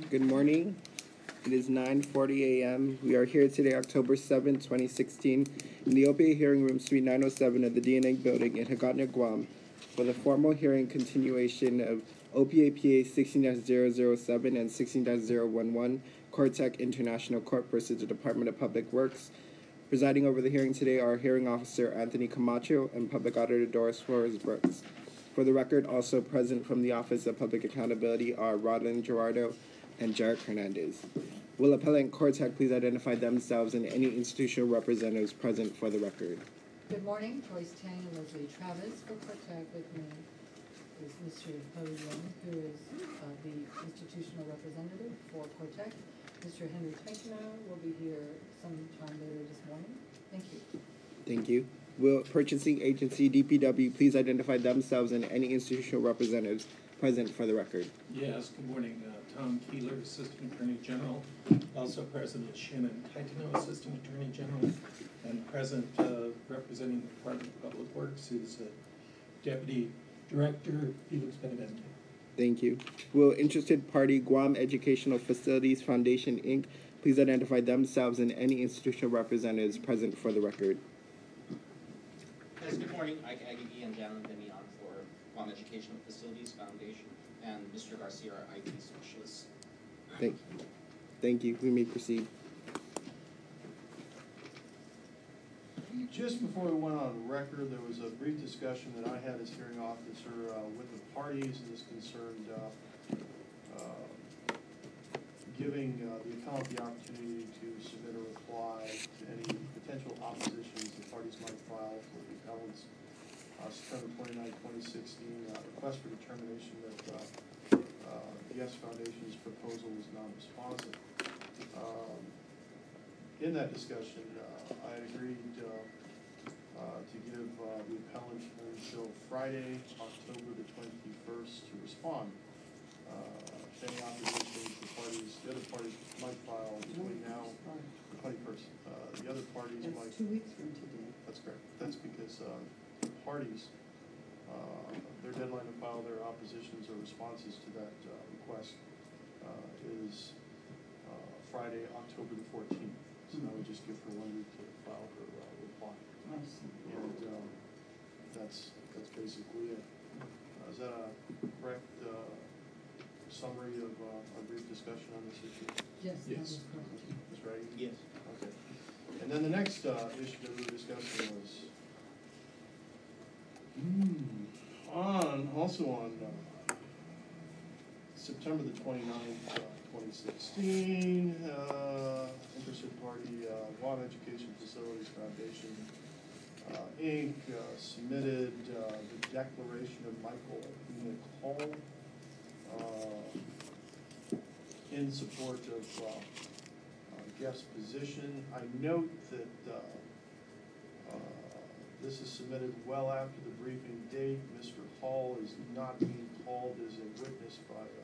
Good morning. It is 9:40 a.m. We are here today, October 7th, 2016, in the OPA hearing room, suite 907 of the DNA building in Hagåtña, Guam, for the formal hearing continuation of OPA PA 16-007 and 16-011, Cortec International Corp. Versus the Department of Public Works. Presiding over the hearing today are Hearing Officer Anthony Camacho and Public Auditor Doris Flores Brooks. For the record, also present from the Office of Public Accountability are Rodlin Gerardo and Jarek Hernandez. Will appellant Cortec please identify themselves and any institutional representatives present for the record? Good morning, Joyce Tang and Leslie Travis. For Cortec with me is Mr. Ho Yin, who is the institutional representative for Cortec. Mr. Henry Teichner will be here sometime later this morning. Thank you. Thank you. Will purchasing agency DPW please identify themselves and any institutional representatives present for the record? Yes, good morning. Tom Keeler, Assistant Attorney General. Also present is Shannon Titano, Assistant Attorney General. And present representing the Department of Public Works is Deputy Director Felix Benavente. Thank you. Will interested party Guam Educational Facilities Foundation, Inc. please identify themselves and any institutional representatives present for the record? Yes, good morning. Ike Agagi and Janet Demian for Guam Educational Facilities Foundation, and Mr. Garcia, our IT specialist. Thank you. We may proceed. Just before we went on record, there was a brief discussion that I had as hearing officer with the parties, and this concerned giving the appellant the opportunity to submit a reply to any potential oppositions the parties might file for the appellant's September 29, 2016 request for determination that the Yes Foundation's proposal was non-responsive. In that discussion, I agreed to give the appellant until Friday, October the 21st to respond. Any opposition the other parties might file between now and the 21st. The other parties might... That's 2 weeks from today. That's correct. That's because the parties, their deadline to file their oppositions or responses to that request is Friday, October the 14th. So I would just give her 1 week to file her reply. I see. And that's basically it. Is that a correct summary of our brief discussion on this issue? Yes, that Yes. is correct. Ms. Wright? Yes. Okay. And then the next issue that we were discussing was also on September the 29th, 2016, interested party, Guam Education Facilities Foundation, Inc. Submitted the declaration of Michael Nicole in support of Jeff's position. I note that this is submitted well after the briefing date. Mr. Hall is not being called as a witness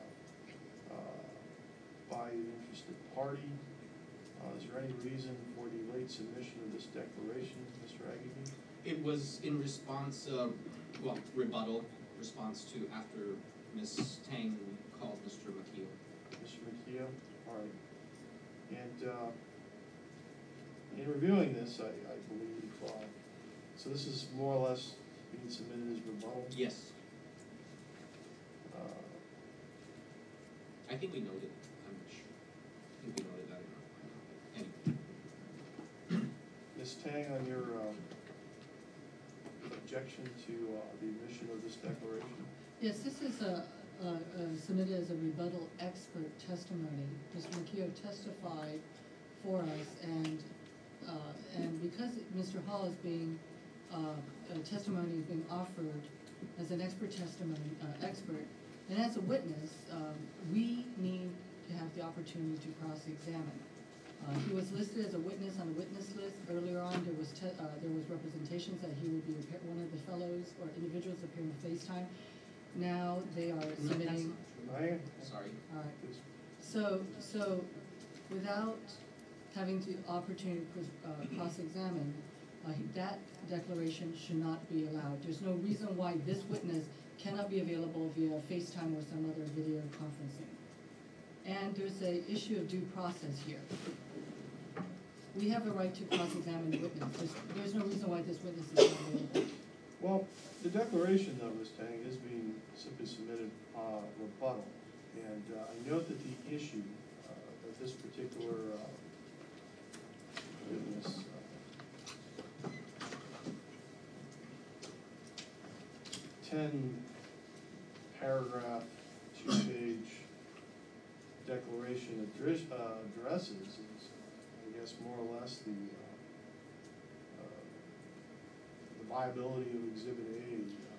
by an interested party. Is there any reason for the late submission of this declaration, Mr. Agagi? It was in response, rebuttal response to after Ms. Tang called Mr. Makio. Mr. Makio? All right. And in reviewing this, I believe, so this is more or less being submitted as rebuttal? Yes. I think we noted. I'm not sure. I think we noted that in our anyway. Ms. Tang, on your objection to the admission of this declaration? Yes, this is submitted as a rebuttal expert testimony. Mr. Makio testified for us, and because Mr. Hall is being testimony is being offered as an expert expert, and as a witness, we need to have the opportunity to cross-examine. He was listed as a witness on the witness list. Earlier on, there was representations that he would be one of the fellows or individuals appearing on FaceTime. Now they are submitting. Sorry. All right. So without having the opportunity to cross-examine, that declaration should not be allowed. There's no reason why this witness cannot be available via FaceTime or some other video conferencing. and there's a issue of due process here. We have a right to cross-examine the witness. There's no reason why this witness is not available. Well, the declaration though, Ms. Tang, is being simply submitted rebuttal. And I note that the issue that this particular witness 10-paragraph, 2-page declaration addresses is, I guess, more or less the viability of Exhibit A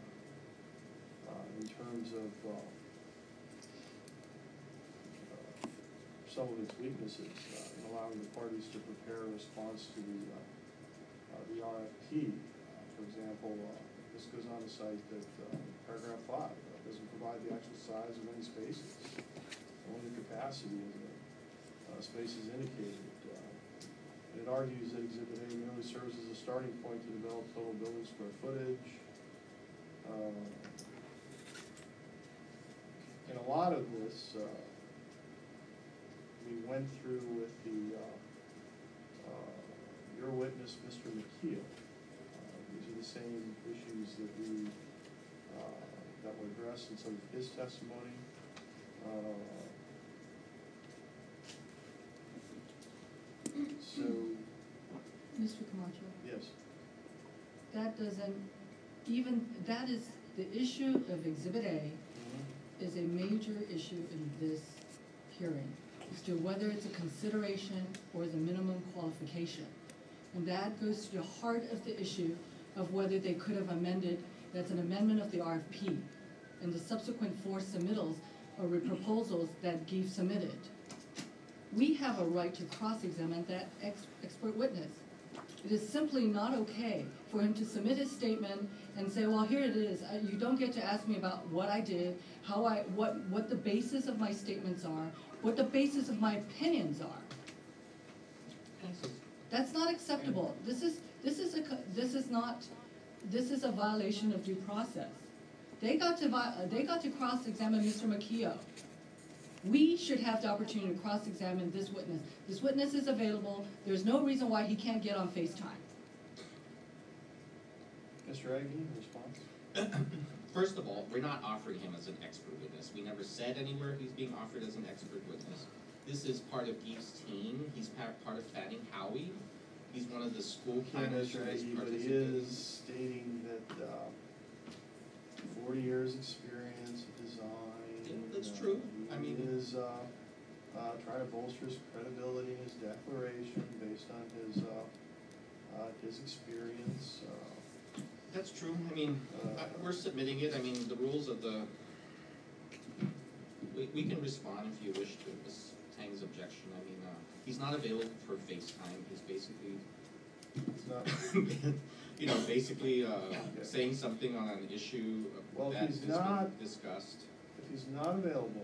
in terms of some of its weaknesses in allowing the parties to prepare a response to the RFP. For example, this goes on to cite that paragraph 5 doesn't provide the actual size of any spaces, only the capacity of the spaces indicated. It argues that Exhibit A merely serves as a starting point to develop total building square footage. And a lot of this we went through with your witness, Mr. McKeel. These are the same issues that were addressed in some of his testimony. So, Mr. Camacho, yes. that doesn't, that is, the issue of Exhibit A is a major issue in this hearing as to whether it's a consideration or the minimum qualification. And that goes to the heart of the issue of whether they could have amended, that's an amendment of the RFP, and the subsequent 4 submittals or proposals that GIF submitted. We have a right to cross-examine that expert witness. It is simply not okay for him to submit his statement and say, well, here it is. You don't get to ask me about what I did, what the basis of my statements are, what the basis of my opinions are. That's not acceptable. This is a violation of due process. They got to cross-examine Mr. McKeel. We should have the opportunity to cross-examine this witness. This witness is available. There's no reason why he can't get on FaceTime. Mr. Agnew, response? First of all, we're not offering him as an expert witness. We never said anywhere he's being offered as an expert witness. This is part of GIF's team. He's part of Fanning Howie. He's one of the school planners who is Mr. Agnew, but he participating. is stating that 40 years experience of design. Yeah, that's true. I mean, he is trying to bolster his credibility in his declaration based on his experience. That's true. I mean, we're submitting it. I mean, the rules of the, we can respond if you wish to Ms. Tang's objection. I mean, he's not available for FaceTime. He's basically, It's not, you know, basically saying something on an issue Well, that if has he's been not- discussed. if he's not available,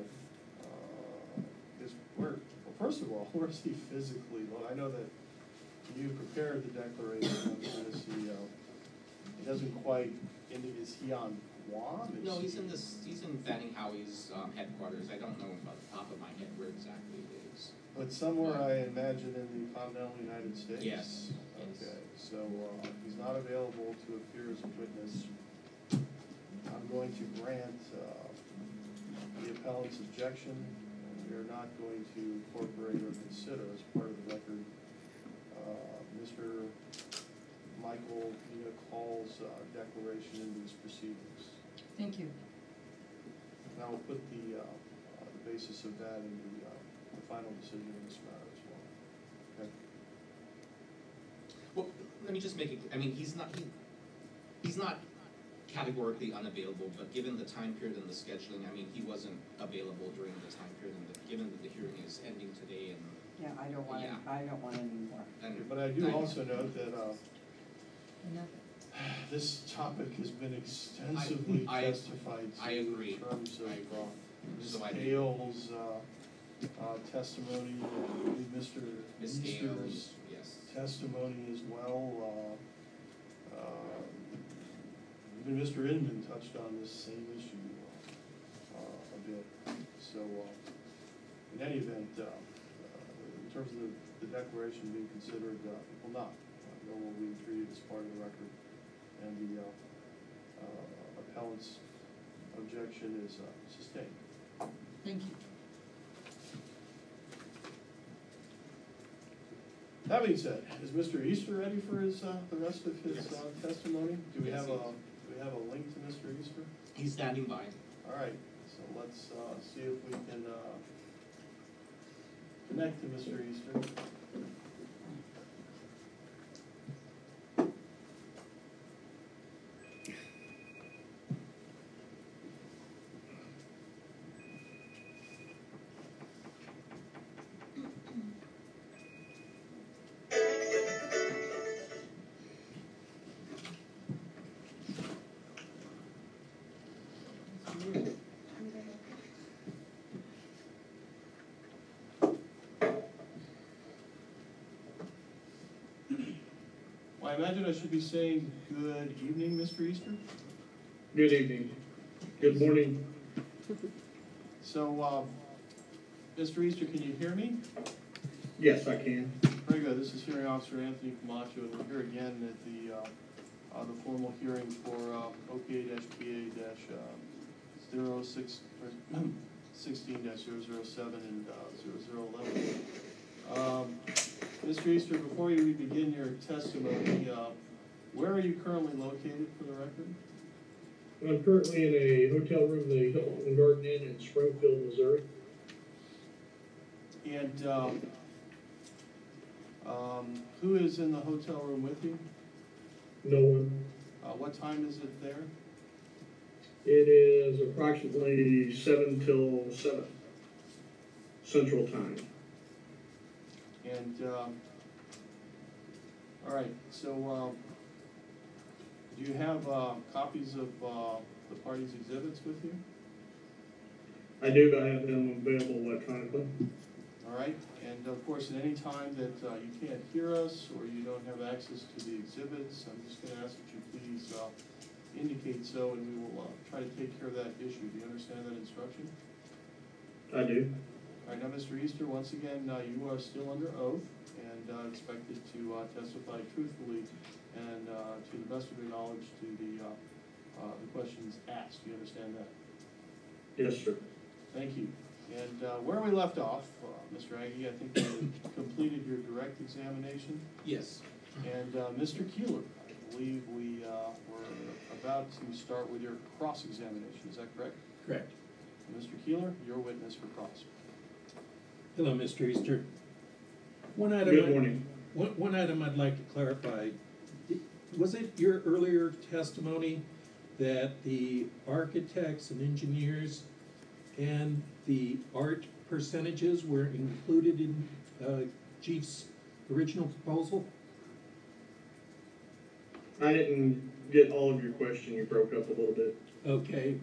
well, first of all, where is he physically? Well, I know that you prepared the declaration of the CEO. He doesn't quite, is he on Guam? Is No, he's he- in he's in Fanning Howie's headquarters. I don't know about the top of my head where exactly it is. But somewhere, I imagine, in the continental United States? Yes, yes. Okay, so he's not available to appear as a witness. I'm going to grant the appellant's objection, and we are not going to incorporate or consider as part of the record Mr. Michael Call's declaration in these proceedings. Thank you. And I will put the basis of that in the final decision in this matter as well. Okay? Well, let me just make it, I mean, he's not categorically unavailable, but given the time period and the scheduling, I mean, he wasn't available during the time period, and given that the hearing is ending today and. Yeah, I don't want Yeah. any more. and But I do also note that Enough. this topic has been extensively I testified to I agree. in terms of I agree. Ms. So I do. Gale's testimony, and Mr. Ms. Easter's Gales, yes. testimony as well. Even Mr. Inman touched on this same issue a bit. So, in any event, in terms of the declaration being considered, it will not. No one will be treated as part of the record, and the appellant's objection is sustained. Thank you. That being said, is Mr. Easter ready for his, the rest of his Yes. testimony? Do we Yes, have he a, is. do we have a link to Mr. Easter? He's standing by. All right, so let's see if we can connect to Mr. Easter. Well, I imagine I should be saying good evening, Mr. Easter. Good evening. Good morning. So, Mr. Easter, can you hear me? Yes, I can. Very good. This is Hearing Officer Anthony Camacho, and we're here again at the formal hearing for OPA-HPA-16-007 and 0011. Mr. Easter, before we begin your testimony, where are you currently located for the record? I'm currently in a hotel room, the Hilton Garden Inn in Springfield, Missouri. And who is in the hotel room with you? No one. What time is it there? It is approximately 7 till 7 Central Time. And, all right, so, do you have, copies of, the party's exhibits with you? I do have them available electronically. All right, and of course, at any time that, you can't hear us or you don't have access to the exhibits, I'm just gonna ask that you please, indicate so, and we will, try to take care of that issue. Do you understand that instruction? I do. All right, now, Mr. Easter, once again, you are still under oath and expected to testify truthfully and to the best of your knowledge to the questions asked. Do you understand that? Yes, sir. Thank you. And where we left off, Mr. Aggie, I think you completed your direct examination. Yes. And Mr. Keeler, I believe we were about to start with your cross-examination. Is that correct? Correct. Mr. Keeler, your witness for cross. Hello, Mr. Easter. Good morning. One item I'd like to clarify. Was it your earlier testimony that the architects and engineers and the art percentages were included in Chief's original proposal? I didn't get all of your question. You broke up a little bit. Okay.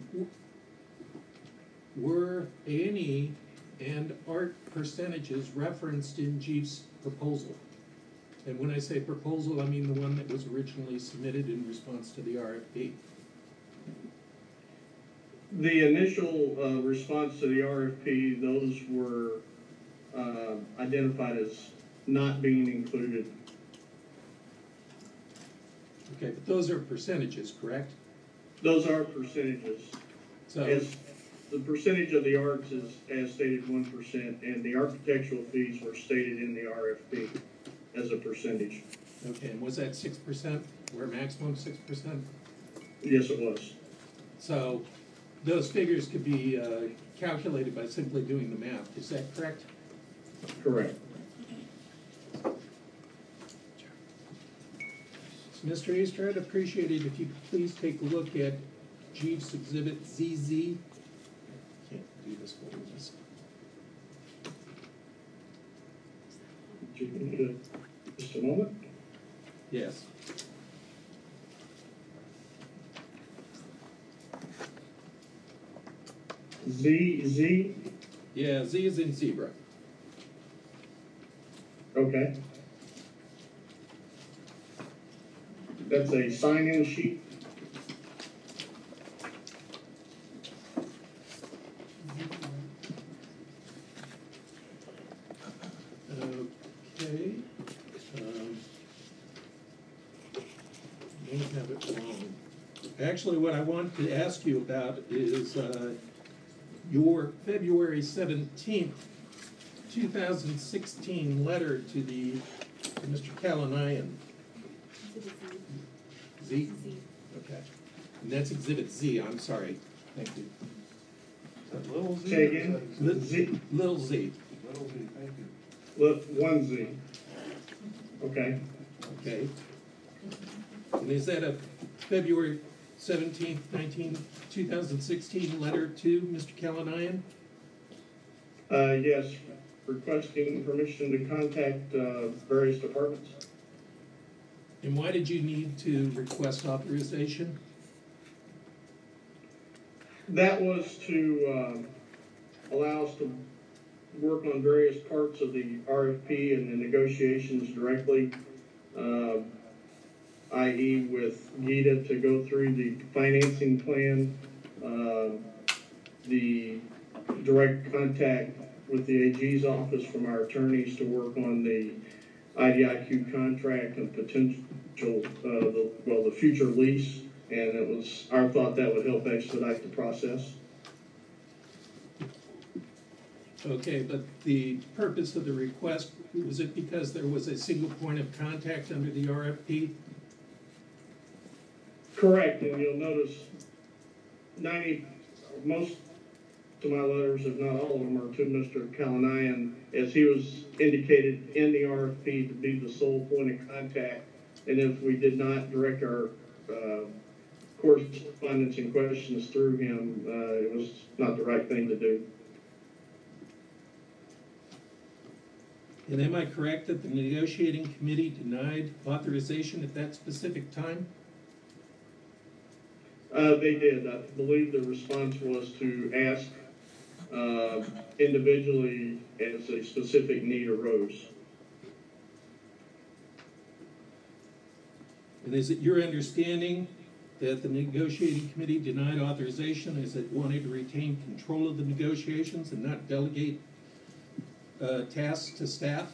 Were A&E and art percentages referenced in Chief's proposal? And when I say proposal, I mean the one that was originally submitted in response to the RFP. The initial response to the RFP, those were identified as not being included. Okay, but those are percentages, correct? Those are percentages. So, As the percentage of the arts is, as stated, 1%, and the architectural fees were stated in the RFP as a percentage. okay, and was that 6%, or maximum 6%? Yes, it was. So, those figures could be calculated by simply doing the math, is that correct? Correct. Mr. Easter, I'd appreciate it if you could please take a look at Jeeves Exhibit ZZ. Can't do this for this. Just a moment. Yes. ZZ. Yeah, Z is in zebra. Okay. That's a sign-in sheet. Actually, what I want to ask you about is your February 17th, 2016 letter to Mr. Kalanian. Z? Okay. And that's Exhibit Z, I'm sorry. Thank you. Is that little Z? Say or is again? that exhibit? Z. Little Z. Little Z, thank you. Look, 1Z. Okay. Okay. And is that a February 17th, 2016 letter to Mr. Kalanian? Yes, requesting permission to contact various departments. And why did you need to request authorization? That was to allow us to work on various parts of the RFP and the negotiations directly, i.e. with GITA to go through the financing plan, the direct contact with the AG's office from our attorneys to work on the IDIQ contract and potential, the future lease. And it was our thought that would help expedite the process. Okay, but the purpose of the request, was it because there was a single point of contact under the RFP? Correct, and you'll notice most of my letters, if not all of them, are to Mr. Kalanian, as he was indicated in the RFP to be the sole point of contact. And if we did not direct our correspondence and questions through him, it was not the right thing to do. And am I correct that the negotiating committee denied authorization at that specific time? They did. I believe the response was to ask individually as a specific need arose. And is it your understanding that the negotiating committee denied authorization as it wanted to retain control of the negotiations and not delegate tasks to staff?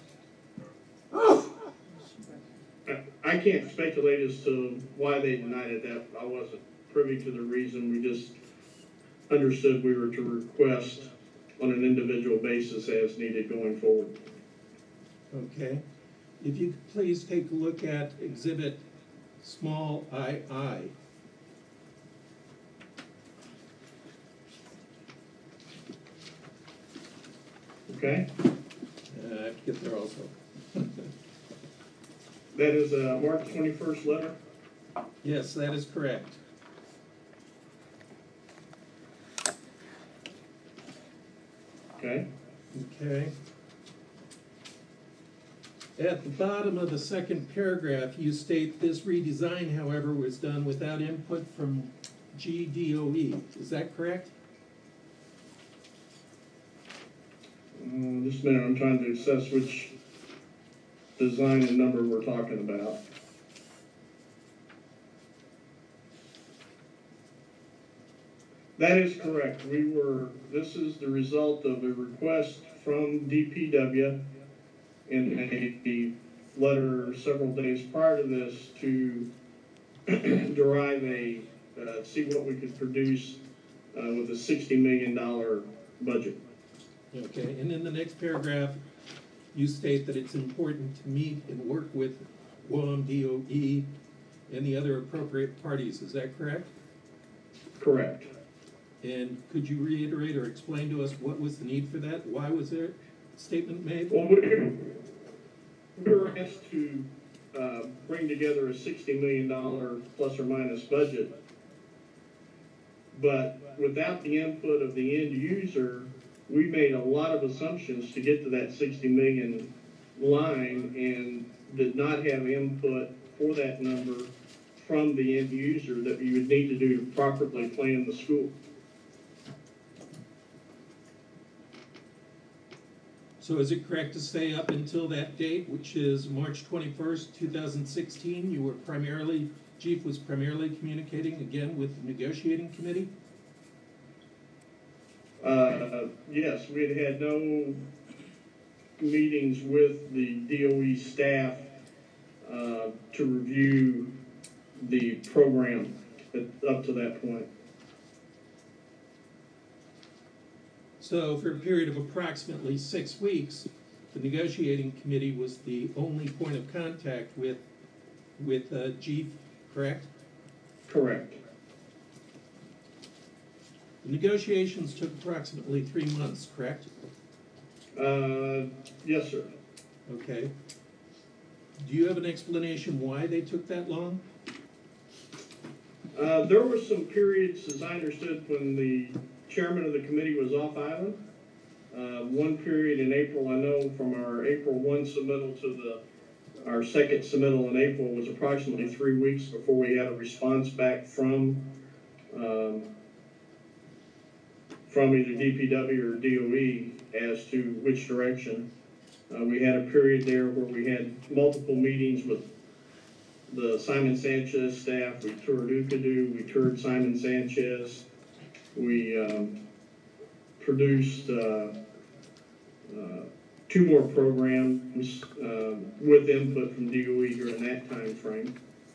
I can't speculate as to why they denied it. That I wasn't privy to the reason. We just understood we were to request on an individual basis as needed going forward. Okay. If you could please take a look at Exhibit small II. Okay? I have to get there also. That is a March 21st letter. Yes, that is correct. Okay? Okay. At the bottom of the second paragraph, you state this redesign, however, was done without input from GDOE. Is that correct? Just a minute, I'm trying to assess which design and number we're talking about. That is correct. This is the result of a request from DPW in a letter several days prior to this to derive see what we could produce with a $60 million budget. Okay, and in the next paragraph, you state that it's important to meet and work with Guam DOE and the other appropriate parties. Is that correct? Correct. And could you reiterate or explain to us what was the need for that? Why was there a statement made? Well, we were asked to bring together a $60 million plus or minus budget, but without the input of the end user, we made a lot of assumptions to get to that 60 million line and did not have input for that number from the end user that you would need to do to properly plan the school. So is it correct to say up until that date, which is March 21st, 2016, you were Chief was primarily communicating again with the negotiating committee? Yes, we had no meetings with the DOE staff to review the program. up to that point. So for a period of approximately 6 weeks, the negotiating committee was the only point of contact with Chief, correct? Correct. The negotiations took approximately 3 months, correct? Yes, sir. Okay. Do you have an explanation why they took that long? There were some periods, as I understood, when the chairman of the committee was off island. One period in April, I know from our April 1 submittal to our second submittal in April was approximately 3 weeks before we had a response back from either DPW or DOE as to which direction. We had a period there where we had multiple meetings with the Simon Sanchez staff. We toured Ukadu, we toured Simon Sanchez. We produced 2 more programs with input from DOE during that time frame.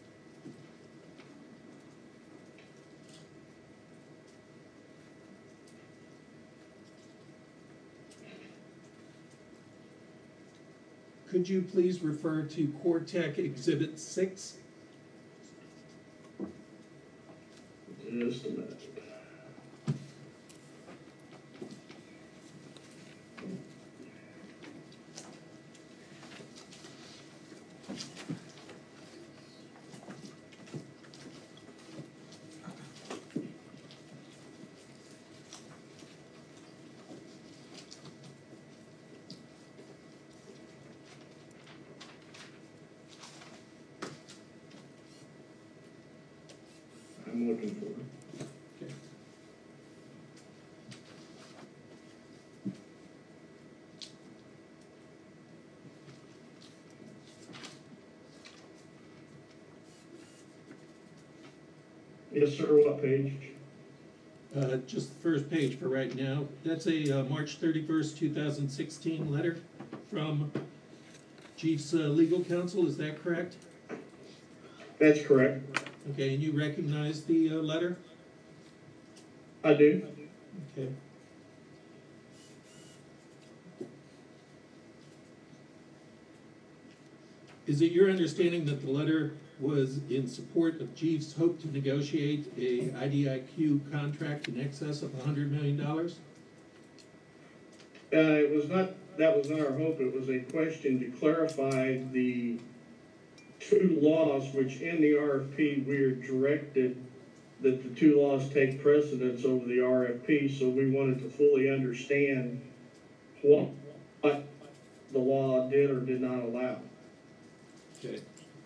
Could you please refer to Core-Tech Exhibit 6? Just a minute. I'm looking for it. Okay. Yes, sir. What page? Just the first page for right now. That's a March 31st, 2016 letter from Chief's legal counsel, is that correct? That's correct. Okay, and you recognize the letter? I do. Okay. Is it your understanding that the letter was in support of Chief's hope to negotiate a IDIQ contract in excess of $100 million? It was not. That was not our hope. It was a question to clarify the 2 laws, which in the RFP we are directed that the 2 laws take precedence over the RFP. So we wanted to fully understand what the law did or did not allow. Okay.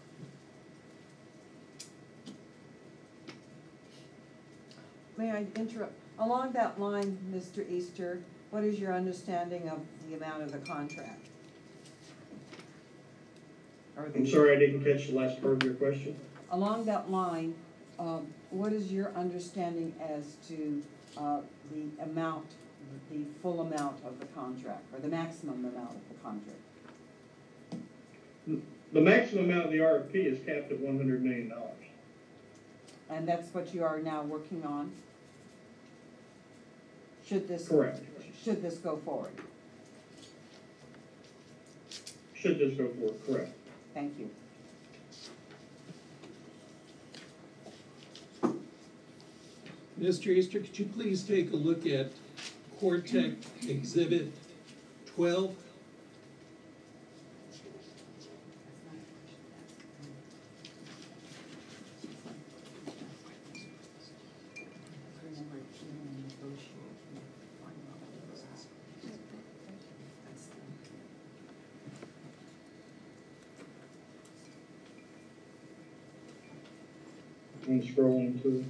May I interrupt? Along that line, Mr. Easter, what is your understanding of the amount of the contract? I'm sorry, I didn't catch the last part of your question. Along that line, what is your understanding as to the amount, the full amount of the contract, or the maximum amount of the contract? The maximum amount of the RFP is capped at $100 million. And that's what you are now working on? Correct. Should this go forward? Should this go forward, correct. Thank you. Mr. Easter, could you please take a look at Core-Tech Exhibit 12? I'm scrolling to.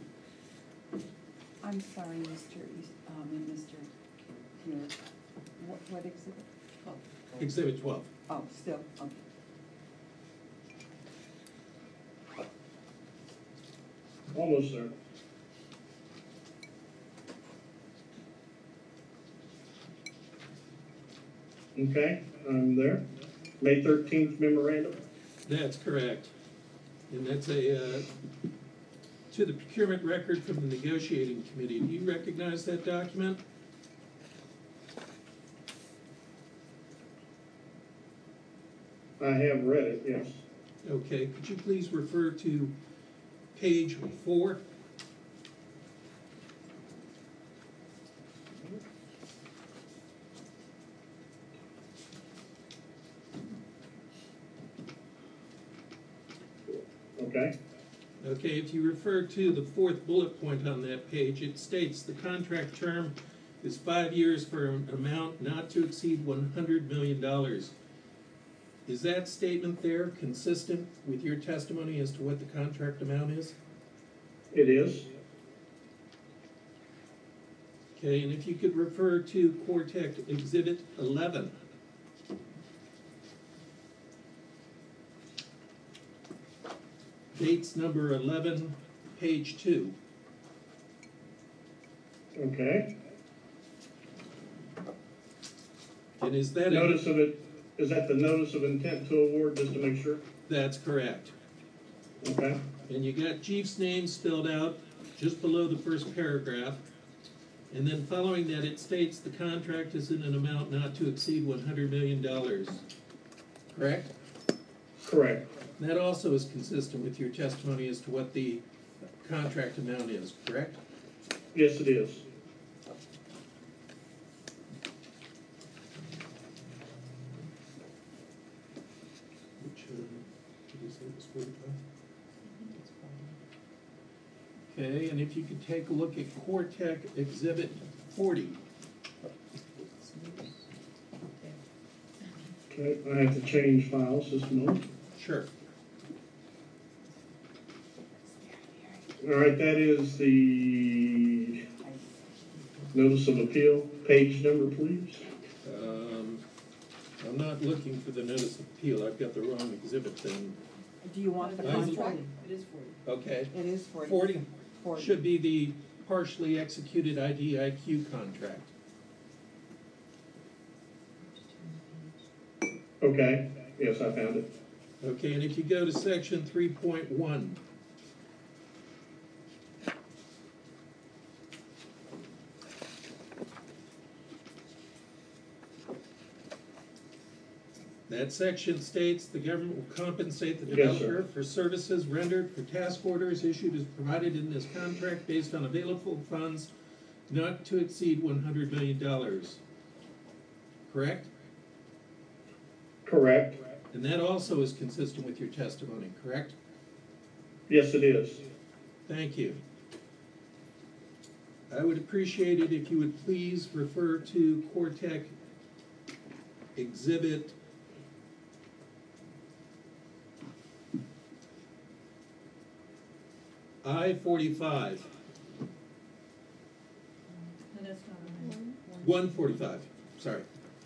I'm sorry, Mr. Pierre. What exhibit? Oh, Exhibit 12. oh, still, okay. Almost there. Okay, I'm there. May 13th memorandum. That's correct. And that's a to the procurement record from the negotiating committee. Do you recognize that document? I have read it, yes. Okay, could you please refer to page 4? Okay, Okay, if you refer to the 4th bullet point on that page, it states the contract term is 5 years for an amount not to exceed $100 million. Is that statement there consistent with your testimony as to what the contract amount is? it is. Okay, and if you could refer to Quartec Exhibit 11. Dates number 11, page 2. Okay. And is that Notice of it, is that the notice of intent to award, just to make sure? That's correct. Okay, And you got Chief's name spelled out just below the first paragraph. And then following that, it states the contract is in an amount not to exceed $100 million. Correct? correct. That also is consistent with your testimony as to what the contract amount is, correct? Yes, it is. Which, did you say it was 45? Okay, and if you could take a look at Quartec Exhibit 40. Okay, I have to change files just a moment. Sure. All right, that is the notice of appeal. Page number, please. I'm not looking for the notice of appeal. I've got the wrong exhibit then. Do you want the I- contract? It is 40. Okay. It is 40. 40 40. should be the partially executed IDIQ contract. Okay, yes, I found it. Okay, and if you go to section 3.1. That section states the government will compensate the Yes, sir. developer for services rendered for task orders issued as provided in this contract based on available funds not to exceed $100 million. Correct? Correct. And that also is consistent with your testimony, correct? Yes, it is. Thank you. I would appreciate it if you would please refer to Quartec Exhibit I-45, No, that's not on there. 145, sorry.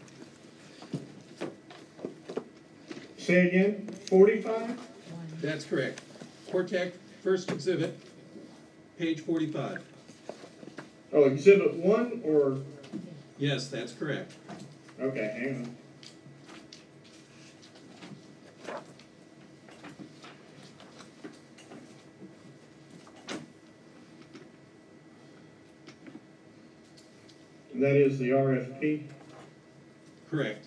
Say again, 45? That's correct. Quartec, first exhibit, page 45. Oh, exhibit 1 or, Yes, that's correct. okay, hang on. That is the RFP? Correct.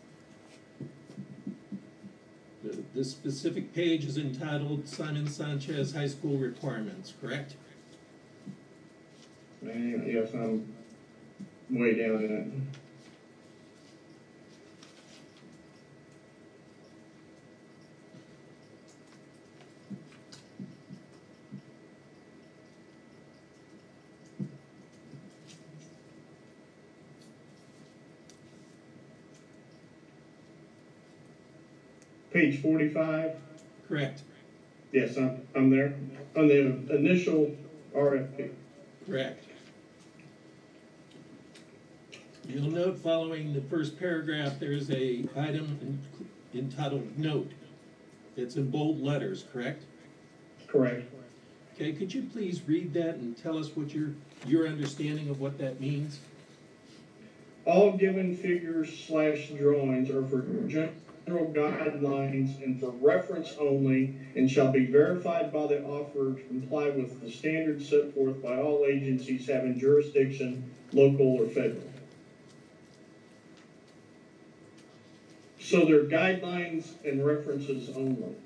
This specific page is entitled Simon Sanchez High School Requirements, correct? Yes, I'm way down in it. Page 45? Correct. Yes, I'm there. On the initial RFP. Correct. You'll note following the first paragraph, there is a item entitled Note. It's in bold letters, correct? Correct. Okay, could you please read that and tell us what your understanding of what that means? All given figures / drawings are for general guidelines and for reference only, and shall be verified by the offerer to comply with the standards set forth by all agencies having jurisdiction, local or federal. So they're guidelines and references only,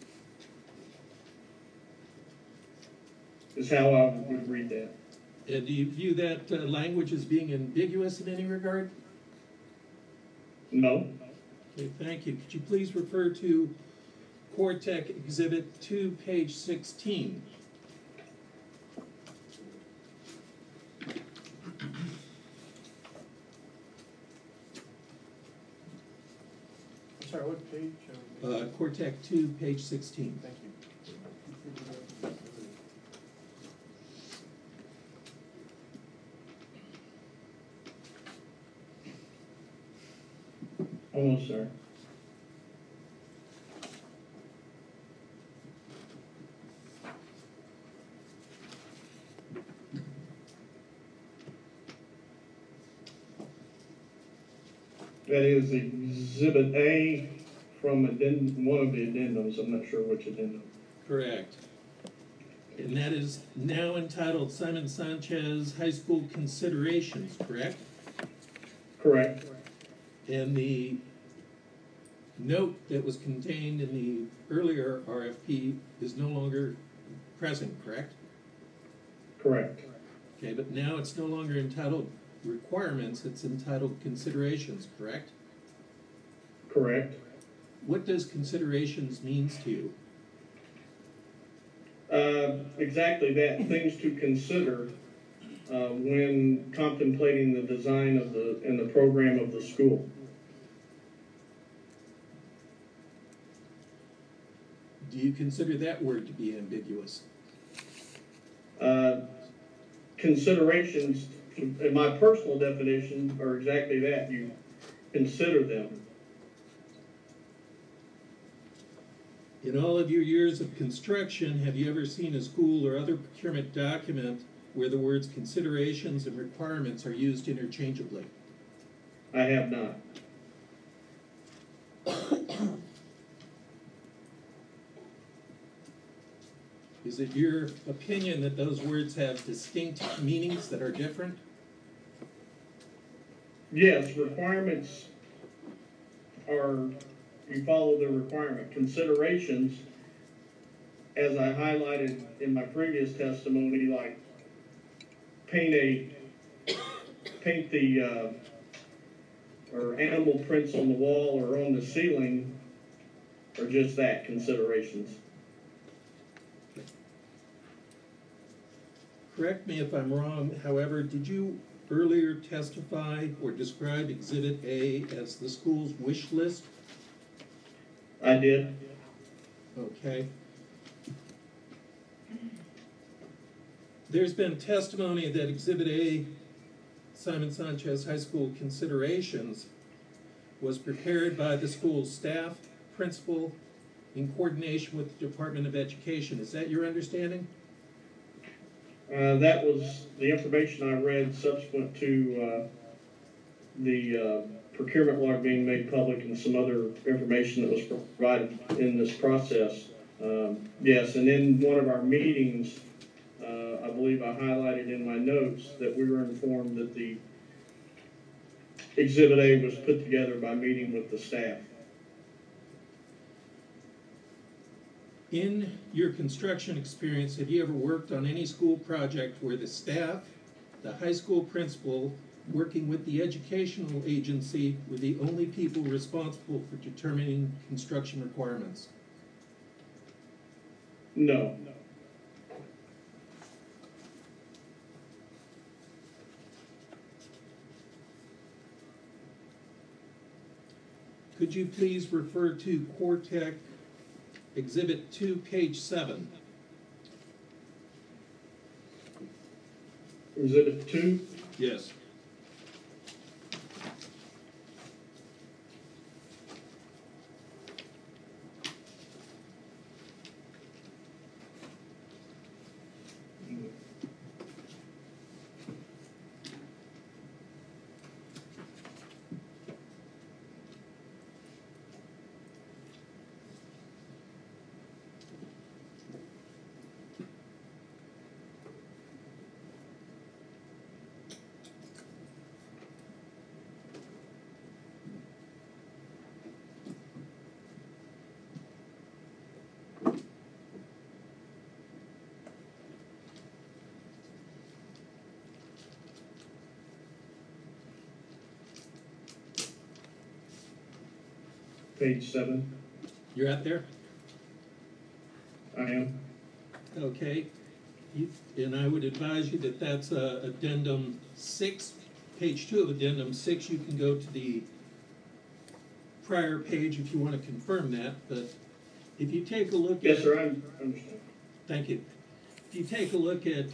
is how I would read that. And do you view that language as being ambiguous in any regard? No. Okay, thank you. Could you please refer to Core Tech Exhibit 2, page 16? I'm sorry, what page? Core Tech 2, page 16. Thank you. Almost, sir. That is Exhibit A from one of the addendums. I'm not sure which addendum. Correct. And that is now entitled Simon Sanchez High School Considerations, correct? Correct. And the note that was contained in the earlier RFP is no longer present, correct? Correct. Okay, but now it's no longer entitled requirements, it's entitled considerations, correct? Correct. What does considerations means to you? Exactly that. Things to consider when contemplating the design of the program of the school. Do you consider that word to be ambiguous? Considerations, in my personal definition, are exactly that. You consider them. In all of your years of construction, have you ever seen a school or other procurement document where the words considerations and requirements are used interchangeably? I have not. Is it your opinion that those words have distinct meanings that are different? Yes, requirements are, you follow the requirement. Considerations, as I highlighted in my previous testimony, like paint the or animal prints on the wall or on the ceiling, are just that, considerations. Correct me if I'm wrong, however, did you earlier testify or describe Exhibit A as the school's wish list? I did. Okay. There's been testimony that Exhibit A, Simon Sanchez High School Considerations, was prepared by the school's staff, principal, in coordination with the Department of Education. Is that your understanding? That was the information I read subsequent to the procurement log being made public and some other information that was provided in this process. Yes, and in one of our meetings, I believe I highlighted in my notes that we were informed that the Exhibit A was put together by meeting with the staff. In your construction experience, have you ever worked on any school project where the staff, the high school principal, working with the educational agency, were the only people responsible for determining construction requirements? No. Could you please refer to Core Tech Exhibit 2, page 7? Exhibit 2? Yes. page 7. You're out there? I am. Okay. And I would advise you that that's addendum 6, page 2 of addendum 6. You can go to the prior page if you want to confirm that, but if you take a look at... Yes, sir, I understand. Thank you. If you take a look at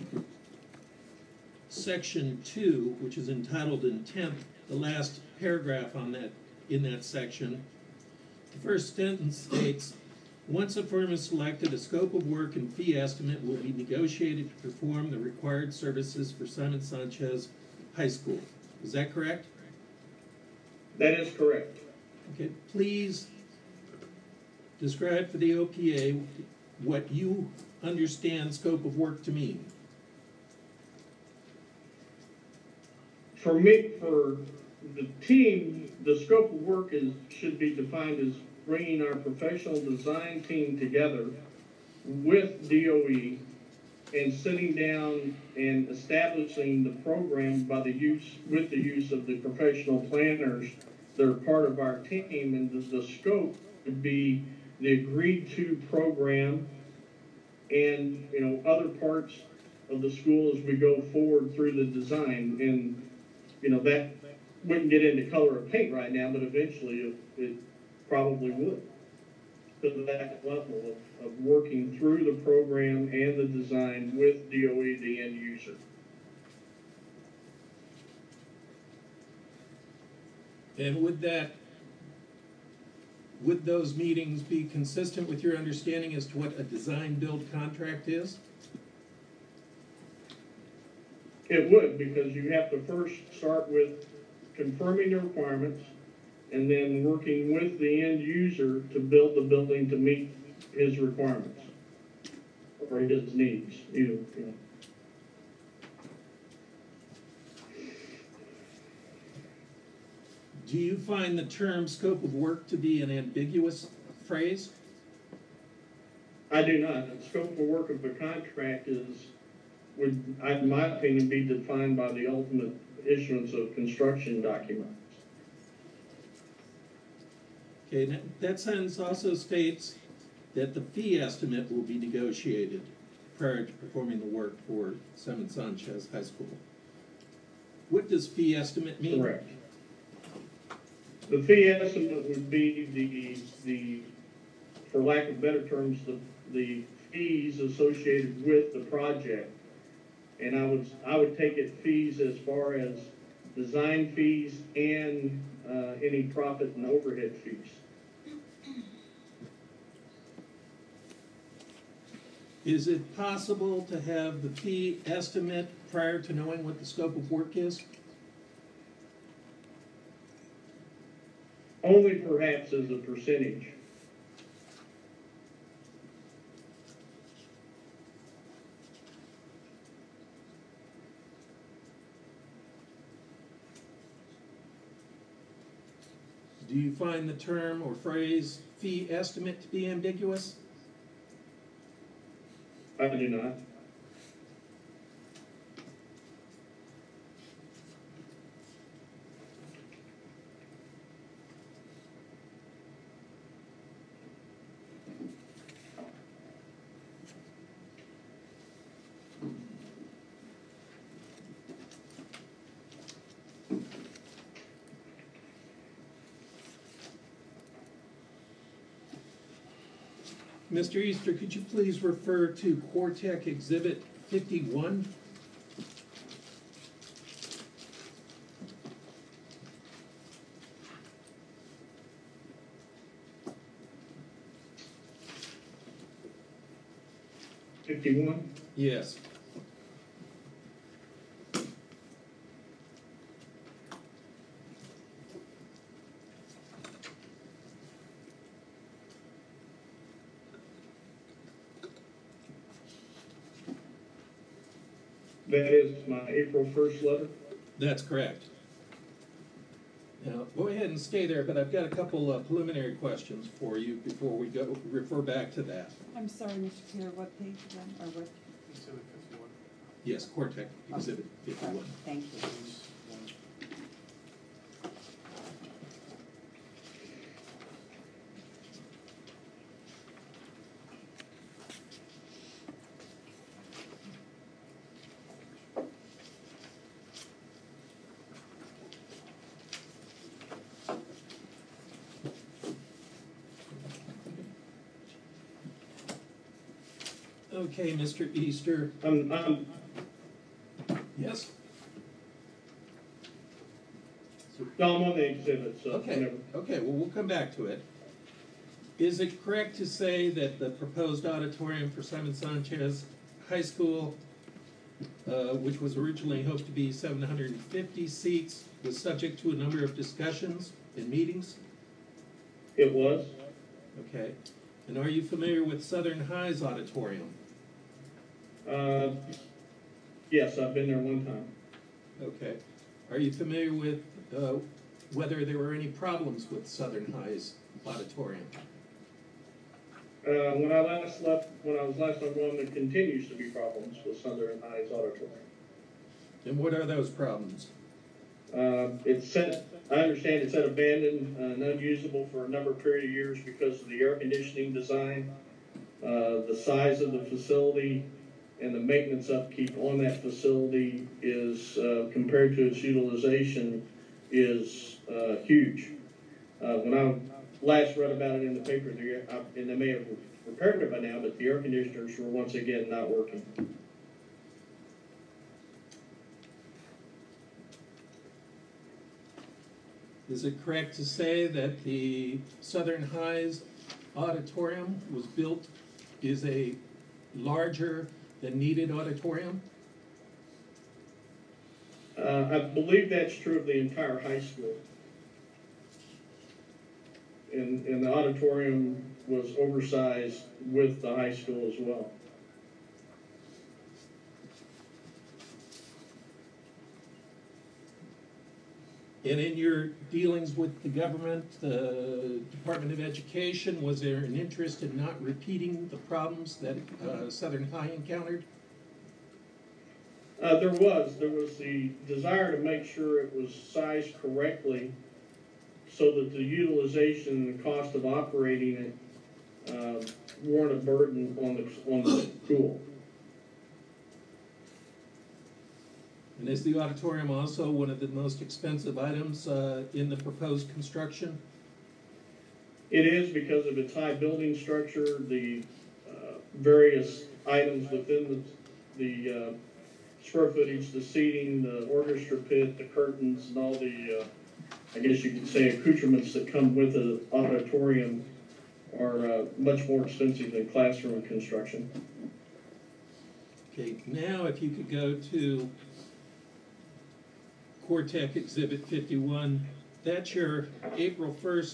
section 2, which is entitled intent, the last paragraph on that, in that section, the first sentence states, once a firm is selected, a scope of work and fee estimate will be negotiated to perform the required services for Simon Sanchez High School. Is that correct? That is correct. Okay, please describe for the OPA what you understand scope of work to mean. For me, for the team, the scope of work should be defined as bringing our professional design team together with DOE and sitting down and establishing the program with the use of the professional planners that are part of our team, and the scope would be the agreed to program and, you know, other parts of the school as we go forward through the design. And, you know, that wouldn't get into color of paint right now, but eventually it probably would. To that level of working through the program and the design with DOE, the end user. And would those meetings be consistent with your understanding as to what a design-build contract is? It would, because you have to first start with confirming the requirements and then working with the end user to build the building to meet his requirements or his needs, you know. Do you find the term scope of work to be an ambiguous phrase? I do not. The scope of work of a contract would, in my opinion, be defined by the ultimate issuance of construction documents. Okay, and that sentence also states that the fee estimate will be negotiated prior to performing the work for Simon Sanchez High School. What does fee estimate mean? Correct. The fee estimate would be the for lack of better terms, the fees associated with the project. And I would take it fees as far as design fees and any profit and overhead fees. Is it possible to have the fee estimate prior to knowing what the scope of work is? Only perhaps as a percentage. Do you find the term or phrase fee estimate to be ambiguous? I do not. Mr. Easter, could you please refer to Quartec Exhibit 51? Yes. That is my April 1st letter. That's correct. Now, go ahead and stay there, but I've got a couple preliminary questions for you before we go refer back to that. I'm sorry, Mr. Pierre, what page again, or what? Exhibit 51. Yes, Quartec Exhibit 51. Right, thank you. Page 1. Okay, Mr. Easter. Yes? No, I'm on the exhibit, so Okay, whenever. okay, well, we'll come back to it. Is it correct to say that the proposed auditorium for Simon Sanchez High School, which was originally hoped to be 750 seats, was subject to a number of discussions and meetings? It was? Okay. And are you familiar with Southern High's auditorium? Yes, I've been there one time. Okay. Are you familiar with whether there were any problems with Southern High's auditorium? When I was last on Guam, there continues to be problems with Southern High's auditorium. And what are those problems? I understand it's abandoned and unusable for a number of period of years because of the air conditioning design, the size of the facility, and the maintenance upkeep on that facility is, compared to its utilization, is huge. When I last read about it in the paper, and they may have repaired it by now, but the air conditioners were once again not working. Is it correct to say that the Southern High's auditorium is a larger than needed auditorium? I believe that's true of the entire high school. And the auditorium was oversized with the high school as well. And in your dealings with the government, the Department of Education, was there an interest in not repeating the problems that Southern High encountered? There was the desire to make sure it was sized correctly so that the utilization and the cost of operating it weren't a burden on the school. And is the auditorium also one of the most expensive items in the proposed construction? It is because of its high building structure, the various items within the square footage, the seating, the orchestra pit, the curtains, and all the, I guess you could say, accoutrements that come with the auditorium are much more expensive than classroom construction. Okay, now if you could go to Quartec Exhibit 51, that's your April 1st,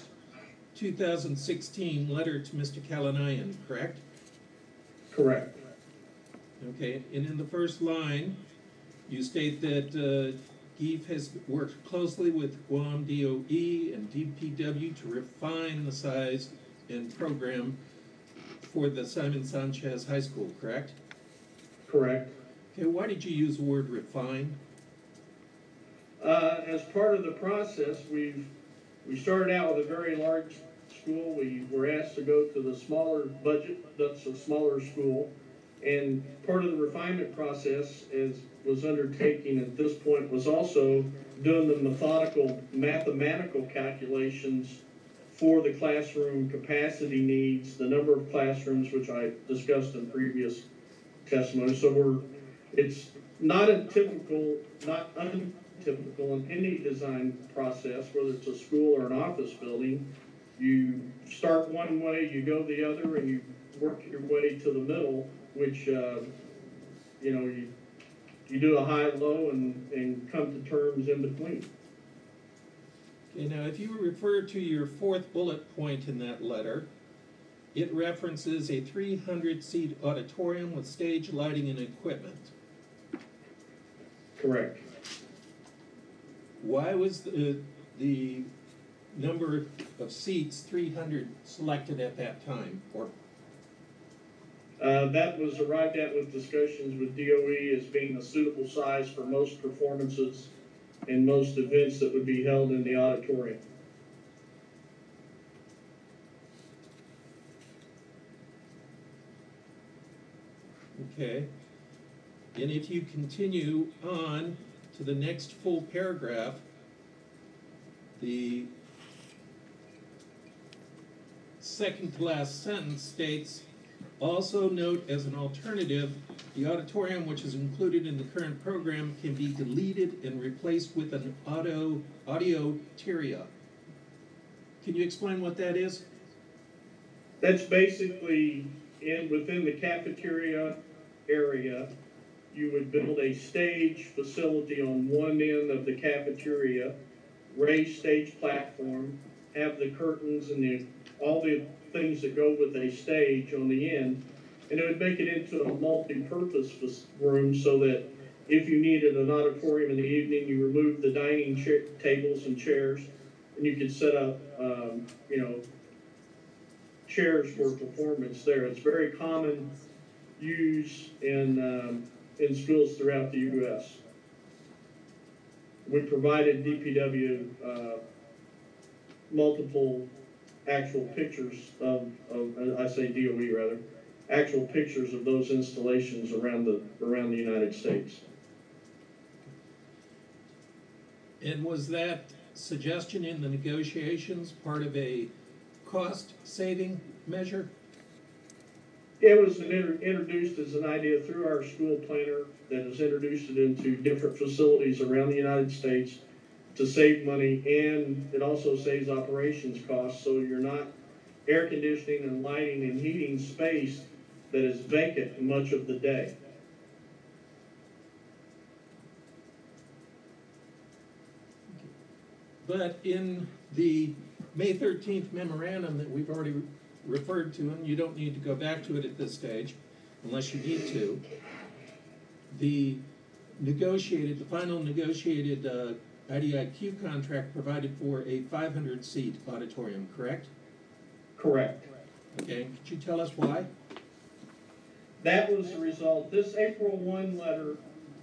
2016 letter to Mr. Kalanayan, correct? Correct. Okay, and in the first line, you state that GEEF has worked closely with Guam DOE and DPW to refine the size and program for the Simon Sanchez High School, correct? Correct. Okay, why did you use the word refine? As part of the process, we started out with a very large school. We were asked to go to the smaller budget, that's a smaller school. And part of the refinement process was undertaking at this point was also doing the methodical mathematical calculations for the classroom capacity needs, the number of classrooms, which I discussed in previous testimony. So it's not untypical in any design process, whether it's a school or an office building. You start one way, you go the other, and you work your way to the middle, which, you do a high-low and come to terms in between. Okay, now if you refer to your fourth bullet point in that letter, it references a 300-seat auditorium with stage lighting and equipment. Correct. Why was the number of seats 300 selected at that time? Or that was arrived at with discussions with DOE as being a suitable size for most performances and most events that would be held in the auditorium. okay, and if you continue on to the next full paragraph, the second to last sentence states Also note as an alternative, the auditorium which is included in the current program can be deleted and replaced with an audioteria. Can you explain what that is? That's basically within the cafeteria area, you would build a stage facility on one end of the cafeteria, raised stage platform, have the curtains and all the things that go with a stage on the end, and it would make it into a multi-purpose room so that if you needed an auditorium in the evening, you remove the dining tables and chairs, and you could set up, chairs for performance there. It's very common use in schools throughout the U.S. We provided DPW multiple actual pictures of I say DOE rather, actual pictures of those installations around the United States. And was that suggestion in the negotiations part of a cost-saving measure? It was introduced as an idea through our school planner that has introduced it into different facilities around the United States to save money, and it also saves operations costs, so you're not air conditioning and lighting and heating space that is vacant much of the day. But in the May 13th memorandum that we've already referred to, and you don't need to go back to it at this stage unless you need to, the final negotiated IDIQ contract provided for a 500-seat auditorium, correct? Correct. Okay, could you tell us why? That was the result. This April 1 letter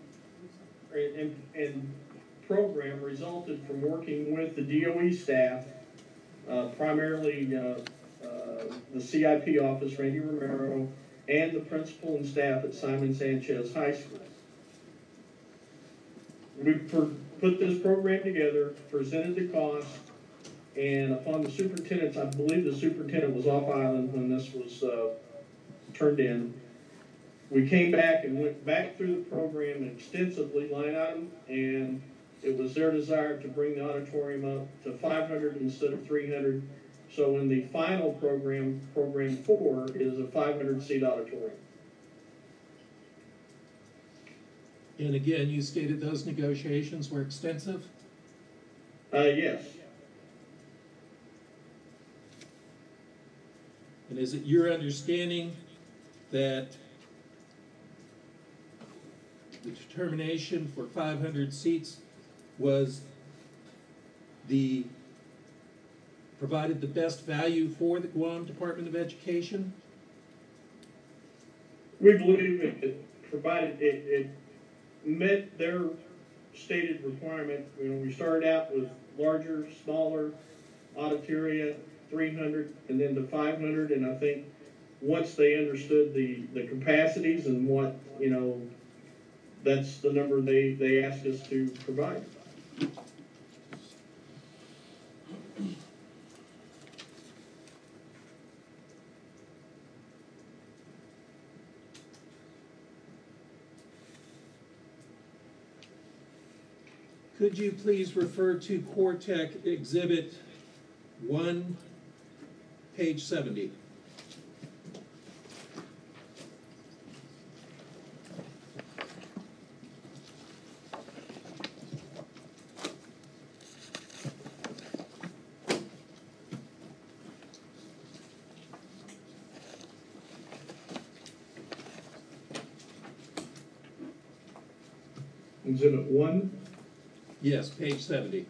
and program resulted from working with the DOE staff, primarily the CIP office, Randy Romero, and the principal and staff at Simon Sanchez High School. We put this program together, presented the cost, and upon the superintendent's, I believe the superintendent was off island when this was turned in. We came back and went back through the program extensively, line item, and it was their desire to bring the auditorium up to 500 instead of 300. So in the final program 4 is a 500-seat auditorium. And again, you stated those negotiations were extensive? Yes. And is it your understanding that the determination for 500 seats was provided the best value for the Guam Department of Education? We believe it provided, it met their stated requirement. We started out with larger, smaller auditoria, 300, and then to 500, and I think once they understood the capacities and what, that's the number they asked us to provide. Could you please refer to Quartec Exhibit 1, page 70? Exhibit 1. Yes, page 70.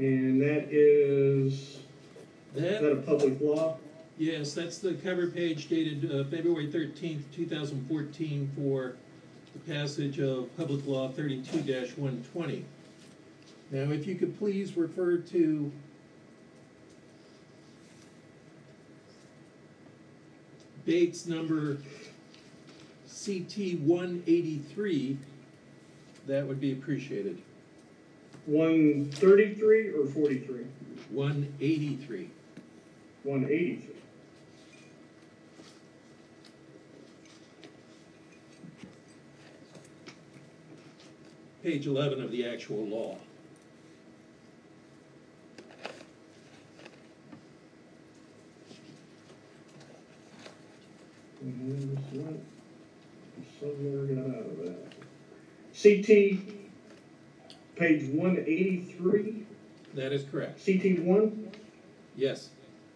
And that is that a public law? Yes, that's the cover page dated February 13th, 2014 for the passage of Public Law 32-120. Now, if you could please refer to Bates number CT 183, that would be appreciated. 133 or 43? 183. 183. Page 11 of the actual law. Somewhere got out of that. CT, page 183, That is correct. CT1. Yes.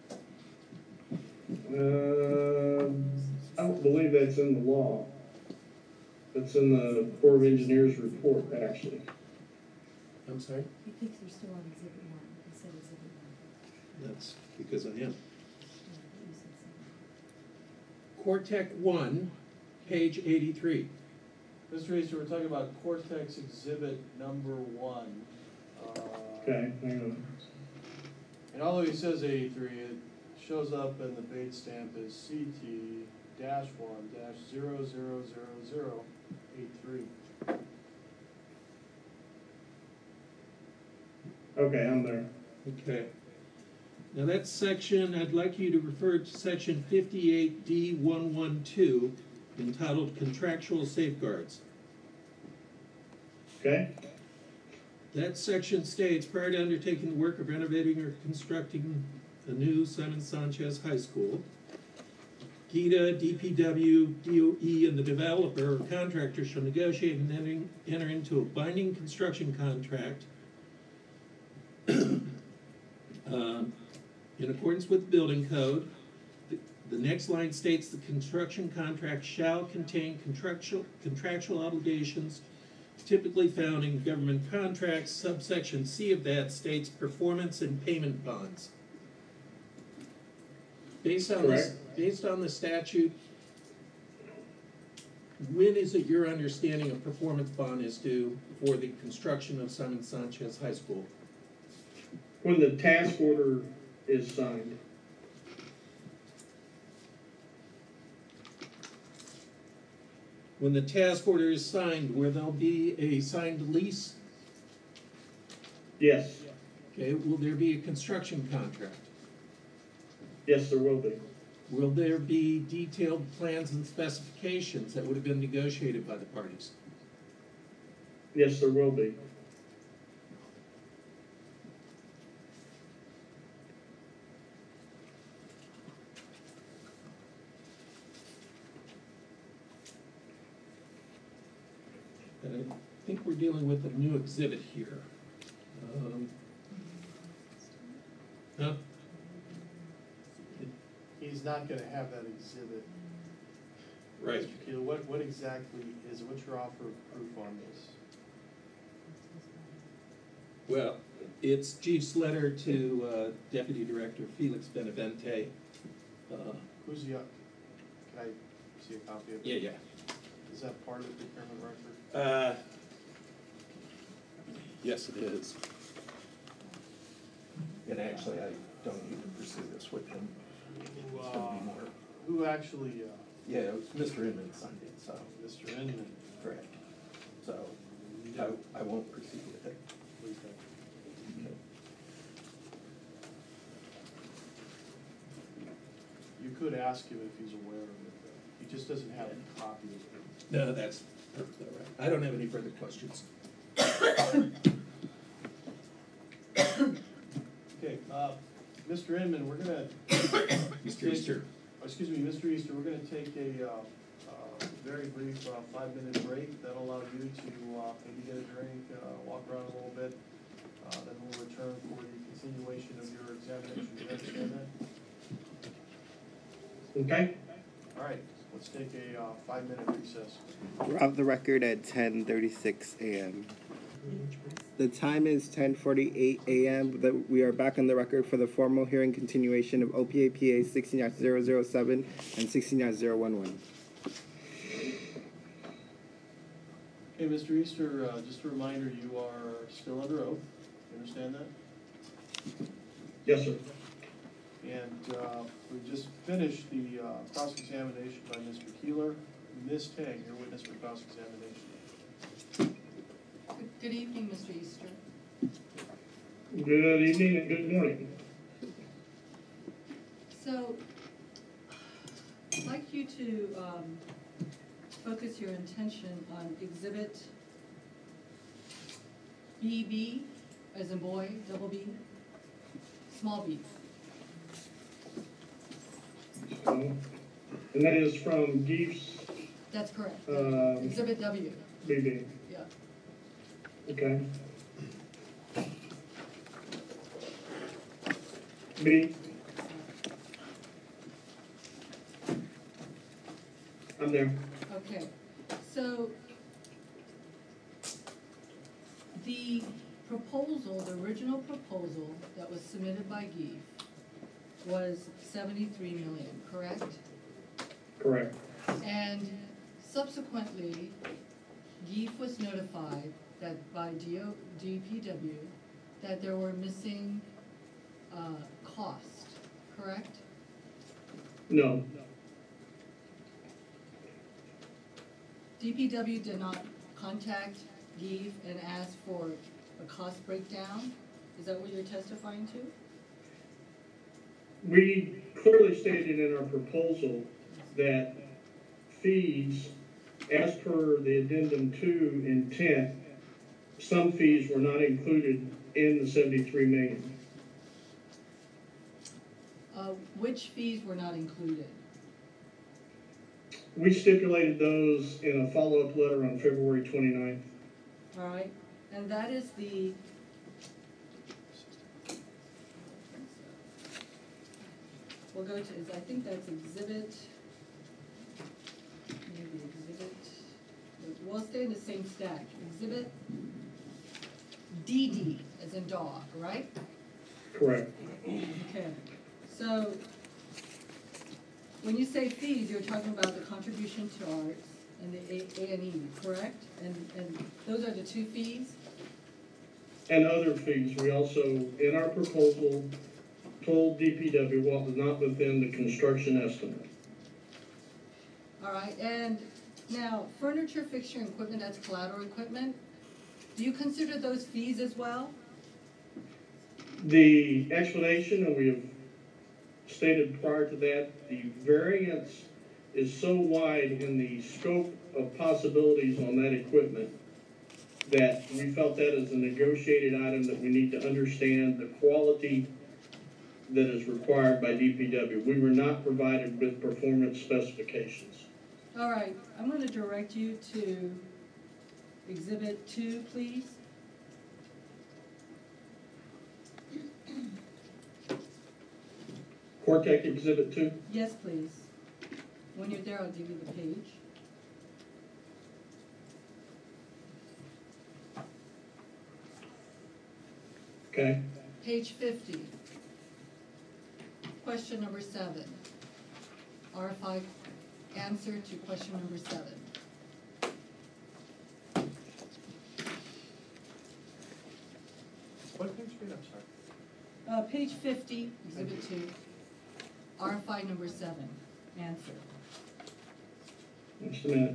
I don't believe that's in the law. That's in the Corps of Engineers report, actually. I'm sorry? He thinks we're still on exhibit one, he said exhibit one. That's because I am. Yeah, but you said something. Cortec 1, page 83. Mr. Easter, we're talking about Cortex Exhibit number 1. Okay, hang on. And although he says 83, it shows up in the Bates stamp as CT-1-000083. Okay, I'm there. Okay. Now that section, I'd like you to refer to section 58D112 entitled Contractual Safeguards. Okay, That section states, prior to undertaking the work of renovating or constructing a new Simon Sanchez High School, GITA, DPW, DOE, and the developer or contractor shall negotiate and enter into a binding construction contract in accordance with the building code. The next line states the construction contract shall contain contractual obligations typically found in government contracts. Subsection C of that states performance and payment bonds. Based on the statute, when is it your understanding a performance bond is due for the construction of Simon Sanchez High School? when the task order is signed. When the task order is signed, where there'll be a signed lease, Yes, okay, will there be a construction contract? yes, there will be. Will there be detailed plans and specifications that would have been negotiated by the parties? Yes, there will be. And I think we're dealing with a new exhibit here. Huh? He's not gonna have that exhibit. Right. Mr. Keeler, what exactly is, what's your offer of proof on this? Well, it's Chief's letter to Deputy Director Felix Benavente. Who's the, can I see a copy of it? Yeah. Is that part of the procurement record? Yes, it is. And actually, I don't need to pursue this with him. It's gonna be more. Who actually, Yeah, it was Mr. Inman signed it, so. Mr. Inman? Correct. So, I won't proceed with it. Okay. You could ask him if he's aware of it, though. He just doesn't have a copy of it. No, that's perfectly all right. I don't have any further questions. Okay, Mr. Inman, we're gonna. Mr. Easter. Excuse me, Mr. Easter, we're gonna take a very brief 5-minute break. That'll allow you to maybe get a drink, walk around a little bit. Then we'll return for the continuation of your examination. Do you understand that? Okay? All right, let's take a 5-minute recess. We're off the record at 10:36 a.m. Page, please. The time is 10:48 a.m. We are back on the record for the formal hearing continuation of OPAPA 16-007 and 16-011. Hey, Mr. Easter, just a reminder, you are still under oath. You understand that? Yes, sir. And we just finished the cross-examination by Mr. Keeler. Ms. Tang, your witness for cross-examination. Good evening, Mr. Easter. Good evening and good morning. So, I'd like you to focus your attention on Exhibit BB, as in boy, double B, small b. And that is from Geef's That's correct. Um, Exhibit W. BB. Yeah. Okay. B. I'm there. Okay. So the proposal, the original proposal that was submitted by Geef was 73 million, correct? Correct. And subsequently, Geef was notified that by DPW that there were missing costs, correct? No. DPW did not contact Geef and ask for a cost breakdown? Is that what you're testifying to? We clearly stated in our proposal that fees, as per the addendum 2 intent, some fees were not included in the 73 million. Which fees were not included? We stipulated those in a follow-up letter on February 29th. All right, and that is the we'll go to, I think that's exhibit, maybe exhibit, we'll stay in the same stack. Exhibit DD, as in dog, right? Correct. Okay, so when you say fees, you're talking about the contribution to arts and the A&E, correct? And those are the two fees? And other fees. We also, in our proposal, told DPW what was not within the construction estimate. All right, and now furniture, fixture, and equipment, that's collateral equipment. Do you consider those fees as well? The explanation, and we have stated prior to that, the variance is so wide in the scope of possibilities on that equipment that we felt that is a negotiated item that we need to understand the quality that is required by DPW. We were not provided with performance specifications. All right, I'm going to direct you to Exhibit 2, please. Cortec Exhibit 2? Yes, please. When you're there, I'll give you the page. Okay. Page 50. Question number 7. RFI answer to question number 7. What page did I'm sorry? Page 50, Exhibit 2. RFI number 7. Answer. Just a minute.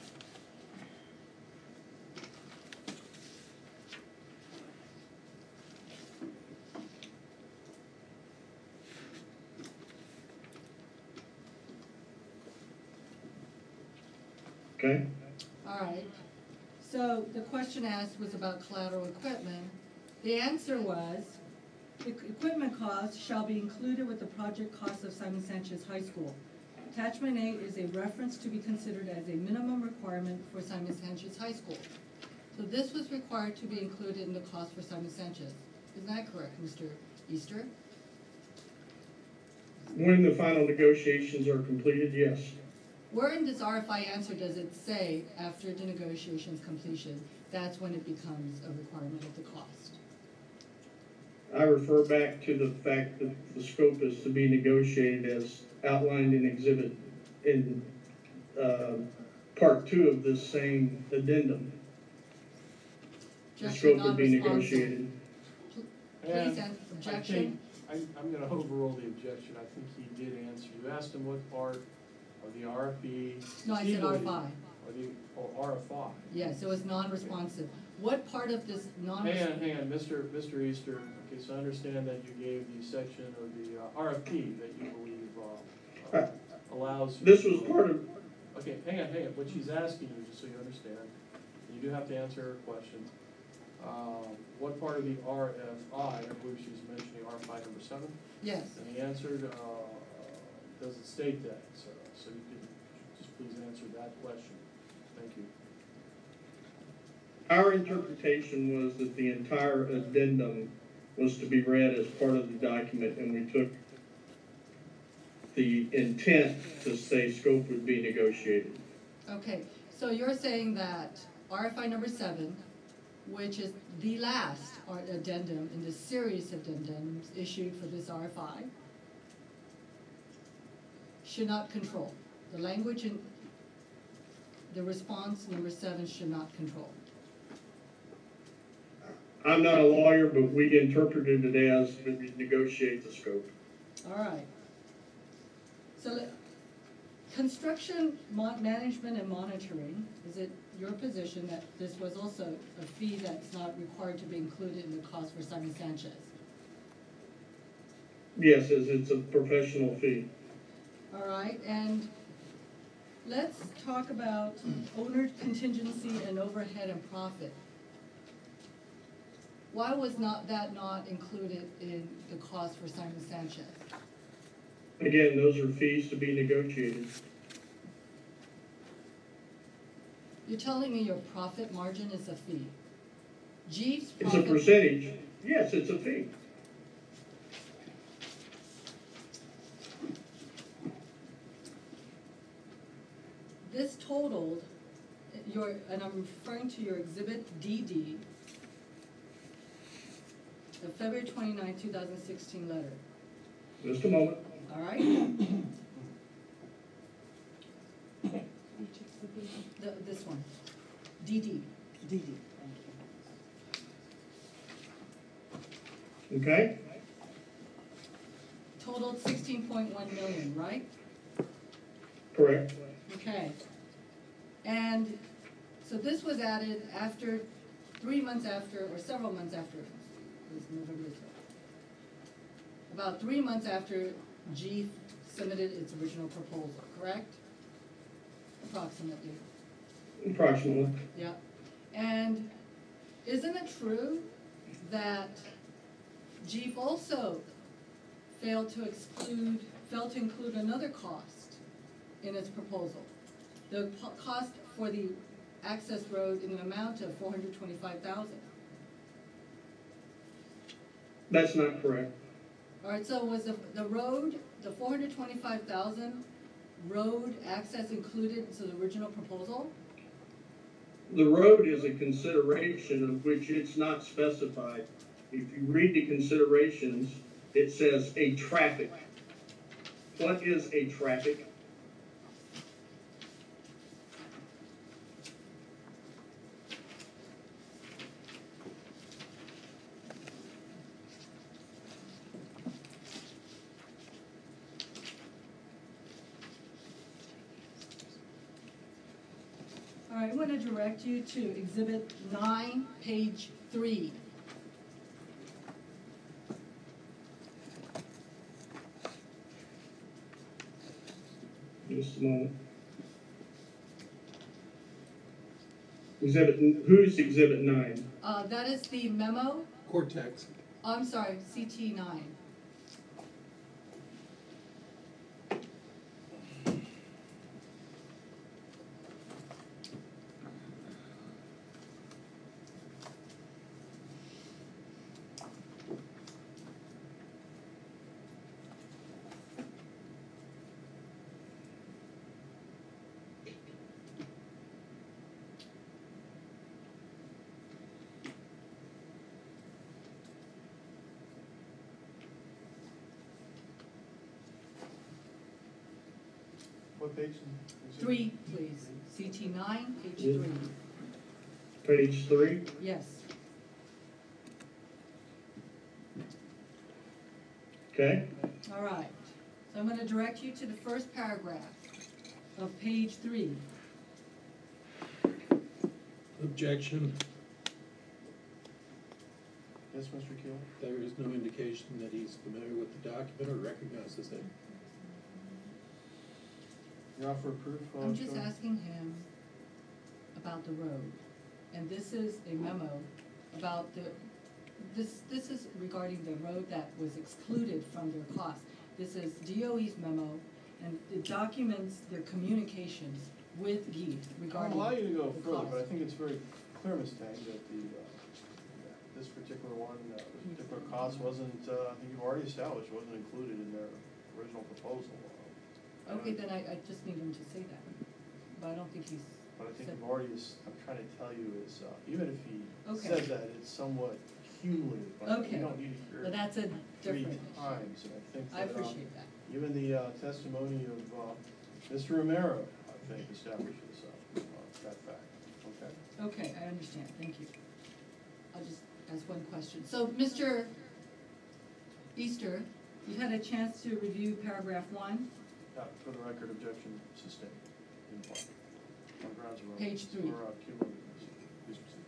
Okay. All right. So the question asked was about collateral equipment. The answer was, the equipment costs shall be included with the project cost of Simon Sanchez High School. Attachment A is a reference to be considered as a minimum requirement for Simon Sanchez High School. So this was required to be included in the cost for Simon Sanchez. Isn't that correct, Mr. Easter? When the final negotiations are completed, yes. Where in this RFI answer does it say, after the negotiations completion, that's when it becomes a requirement of the cost? I refer back to the fact that the scope is to be negotiated as outlined in exhibit in, part 2 of this same addendum. The Objection, scope would be non-responsive. negotiated. Please, objection? I'm gonna overrule the objection. I think he did answer. You asked him what part of the RFP. No, I said RFI. RFI. Yes, it was non-responsive. What part of this Hang on, Mr. Easter, okay, so I understand that you gave the section of the RFP that you believe allows. This was part of, Okay, hang on, what she's asking you, just so you understand, you do have to answer her question. What part of the RFI, I believe she's mentioning RFI number 7? Yes. And he answered, doesn't state that, so you can just please answer that question. Thank you. our interpretation was that the entire addendum was to be read as part of the document, and we took the intent to say scope would be negotiated. Okay, so you're saying that RFI number 7, which is the last addendum in the series of addendums issued for this RFI, should not control. The language in the response number 7 should not control. I'm not a lawyer, but we interpreted it as we negotiate the scope. All right. So construction management and monitoring, is it your position that this was also a fee that's not required to be included in the cost for Simon Sanchez? Yes, as it's a professional fee. All right, and let's talk about owner contingency and overhead and profit. Why was that not included in the cost for Simon Sanchez? Again, those are fees to be negotiated. You're telling me your profit margin is a fee? Jeep's It's a profit. percentage. Yes, it's a fee. This totaled, and I'm referring to your exhibit DD, the February 29, 2016 letter. Just a moment. All right? This one, DD. DD, thank Okay? Totaled 16.1 million, right? Correct. Okay. And so this was added after, 3 months after, or several months after, it was November 12th. About 3 months after G submitted its original proposal, correct? Approximately. Approximately. Yeah. And isn't it true that Jeep also failed to include another cost in its proposal? The cost for the access road in the amount of $425,000. That's not correct. All right, so was the road, the $425,000 road access included in the original proposal? The road is a consideration of which it's not specified. If you read the considerations, it says a traffic. What is a traffic? All right, I'm going to direct you to Exhibit 9, page 3. Just a moment. Who's Exhibit 9? That is the memo. Cortex. I'm sorry, CT 9. What page? is it? 3, please. CT 9, page Yeah. 3. Page 3. Yes. Okay. All right. So I'm going to direct you to the first paragraph of page 3. Objection. Yes, Mr. Keel? There is no indication that he's familiar with the document or recognizes it. You offer proof? I'm just Sean? asking him about the road. And this is a memo about this is regarding the road that was excluded from their cost. This is DOE's memo, and it documents their communications with GEIF I'll regarding allow you to go the further, cost. but I think it's very clear, Ms. Tang, that this particular one, this particular cost wasn't, I think you've already established, wasn't included in their original proposal. Okay, then I just need him to say that, but I don't think he's But I think said. you've already, I'm trying to tell you is, even if he Okay. said that, it's somewhat cumulative. I mean, Okay. You don't need to hear But it that's a 3 different issue. times, and I think I that, appreciate that. even the testimony of Mr. Romero, I think, establishes that fact, okay? Okay, I understand, thank you. I'll just ask one question. So, Mr. Easter, you've had a chance to review paragraph 1, For the record, objection sustained in part, on grounds of. Page 3. Or cumulativeness. Please proceed.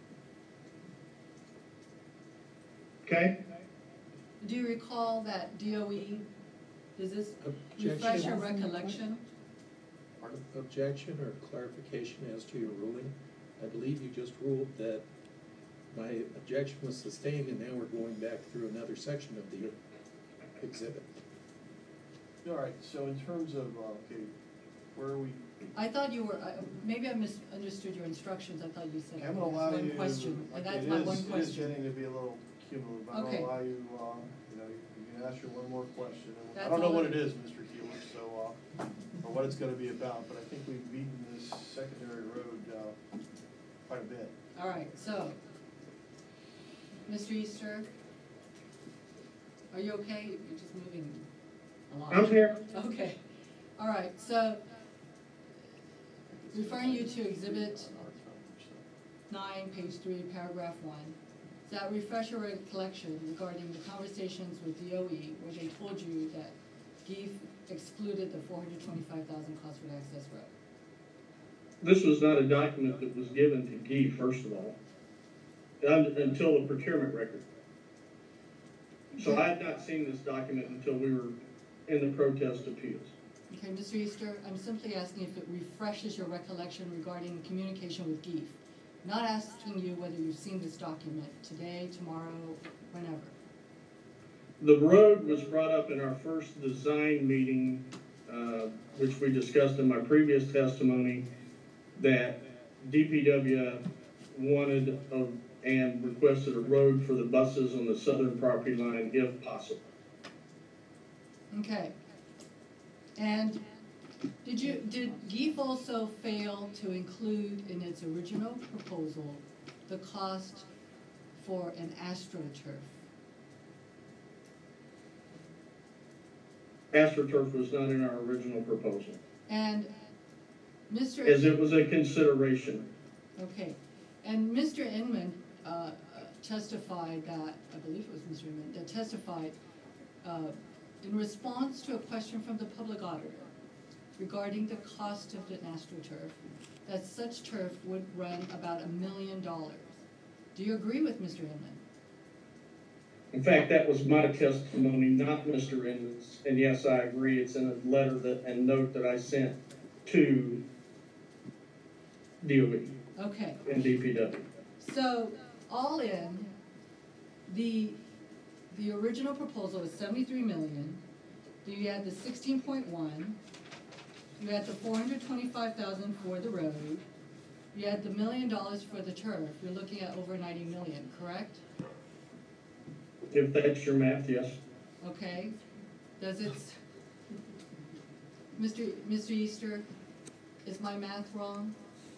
Okay. do you recall that DOE, does this Objection. refresh your recollection? Pardon? Objection or clarification as to your ruling? I believe you just ruled that my objection was sustained, and now we're going back through another section of the exhibit. All right, so in terms of, okay, where are we? I thought you were, maybe I misunderstood your instructions, I thought you said I'm gonna allow you. one question, and okay, that's my one It is question. getting to be a little cumulative, but I'm Okay. gonna allow you, you know, you can ask your one more question. And I That's don't know all what it it is, Mr. Keeler, so, or what it's gonna be about, but I think we've beaten this secondary road, quite a bit. All right, so, Mr. Easter, are you okay? You're just moving a lot. I'm here. Okay, all right, so, referring you to exhibit 9, page 3, paragraph 1, does that refresh your recollection regarding the conversations with DOE where they told you that GEIF excluded the $425,000 cost for the access road? This was not a document that was given to GE, first of all, until the procurement record. So I had not seen this document until we were in the protest appeals. Okay, Mr. Easter, I'm simply asking if it refreshes your recollection regarding communication with GEIF. Not asking you whether you've seen this document today, tomorrow, whenever. The road was brought up in our first design meeting, which we discussed in my previous testimony, that DPW wanted and requested a road for the buses on the southern property line if possible. Okay. And did GEIF also fail to include in its original proposal the cost for an AstroTurf? AstroTurf was not in our original proposal, And Mr. as it was a consideration. Okay, and Mr. Inman testified that, I believe it was Mr. Inman, that testified in response to a question from the public auditor regarding the cost of the AstroTurf, that such turf would run about $1 million. Do you agree with Mr. Inman? In fact, that was my testimony, not Mr. Inman's. And yes, I agree, it's in a letter and note that I sent to DOE Okay. and DPW. So, all in, the original proposal was 73 million. You had the 16.1. You had the 425,000 for the road. You had the $1 million for the turf. You're looking at over 90 million, correct? If that's your math, yes. Okay. Does it, Mr. Easter, is my math wrong?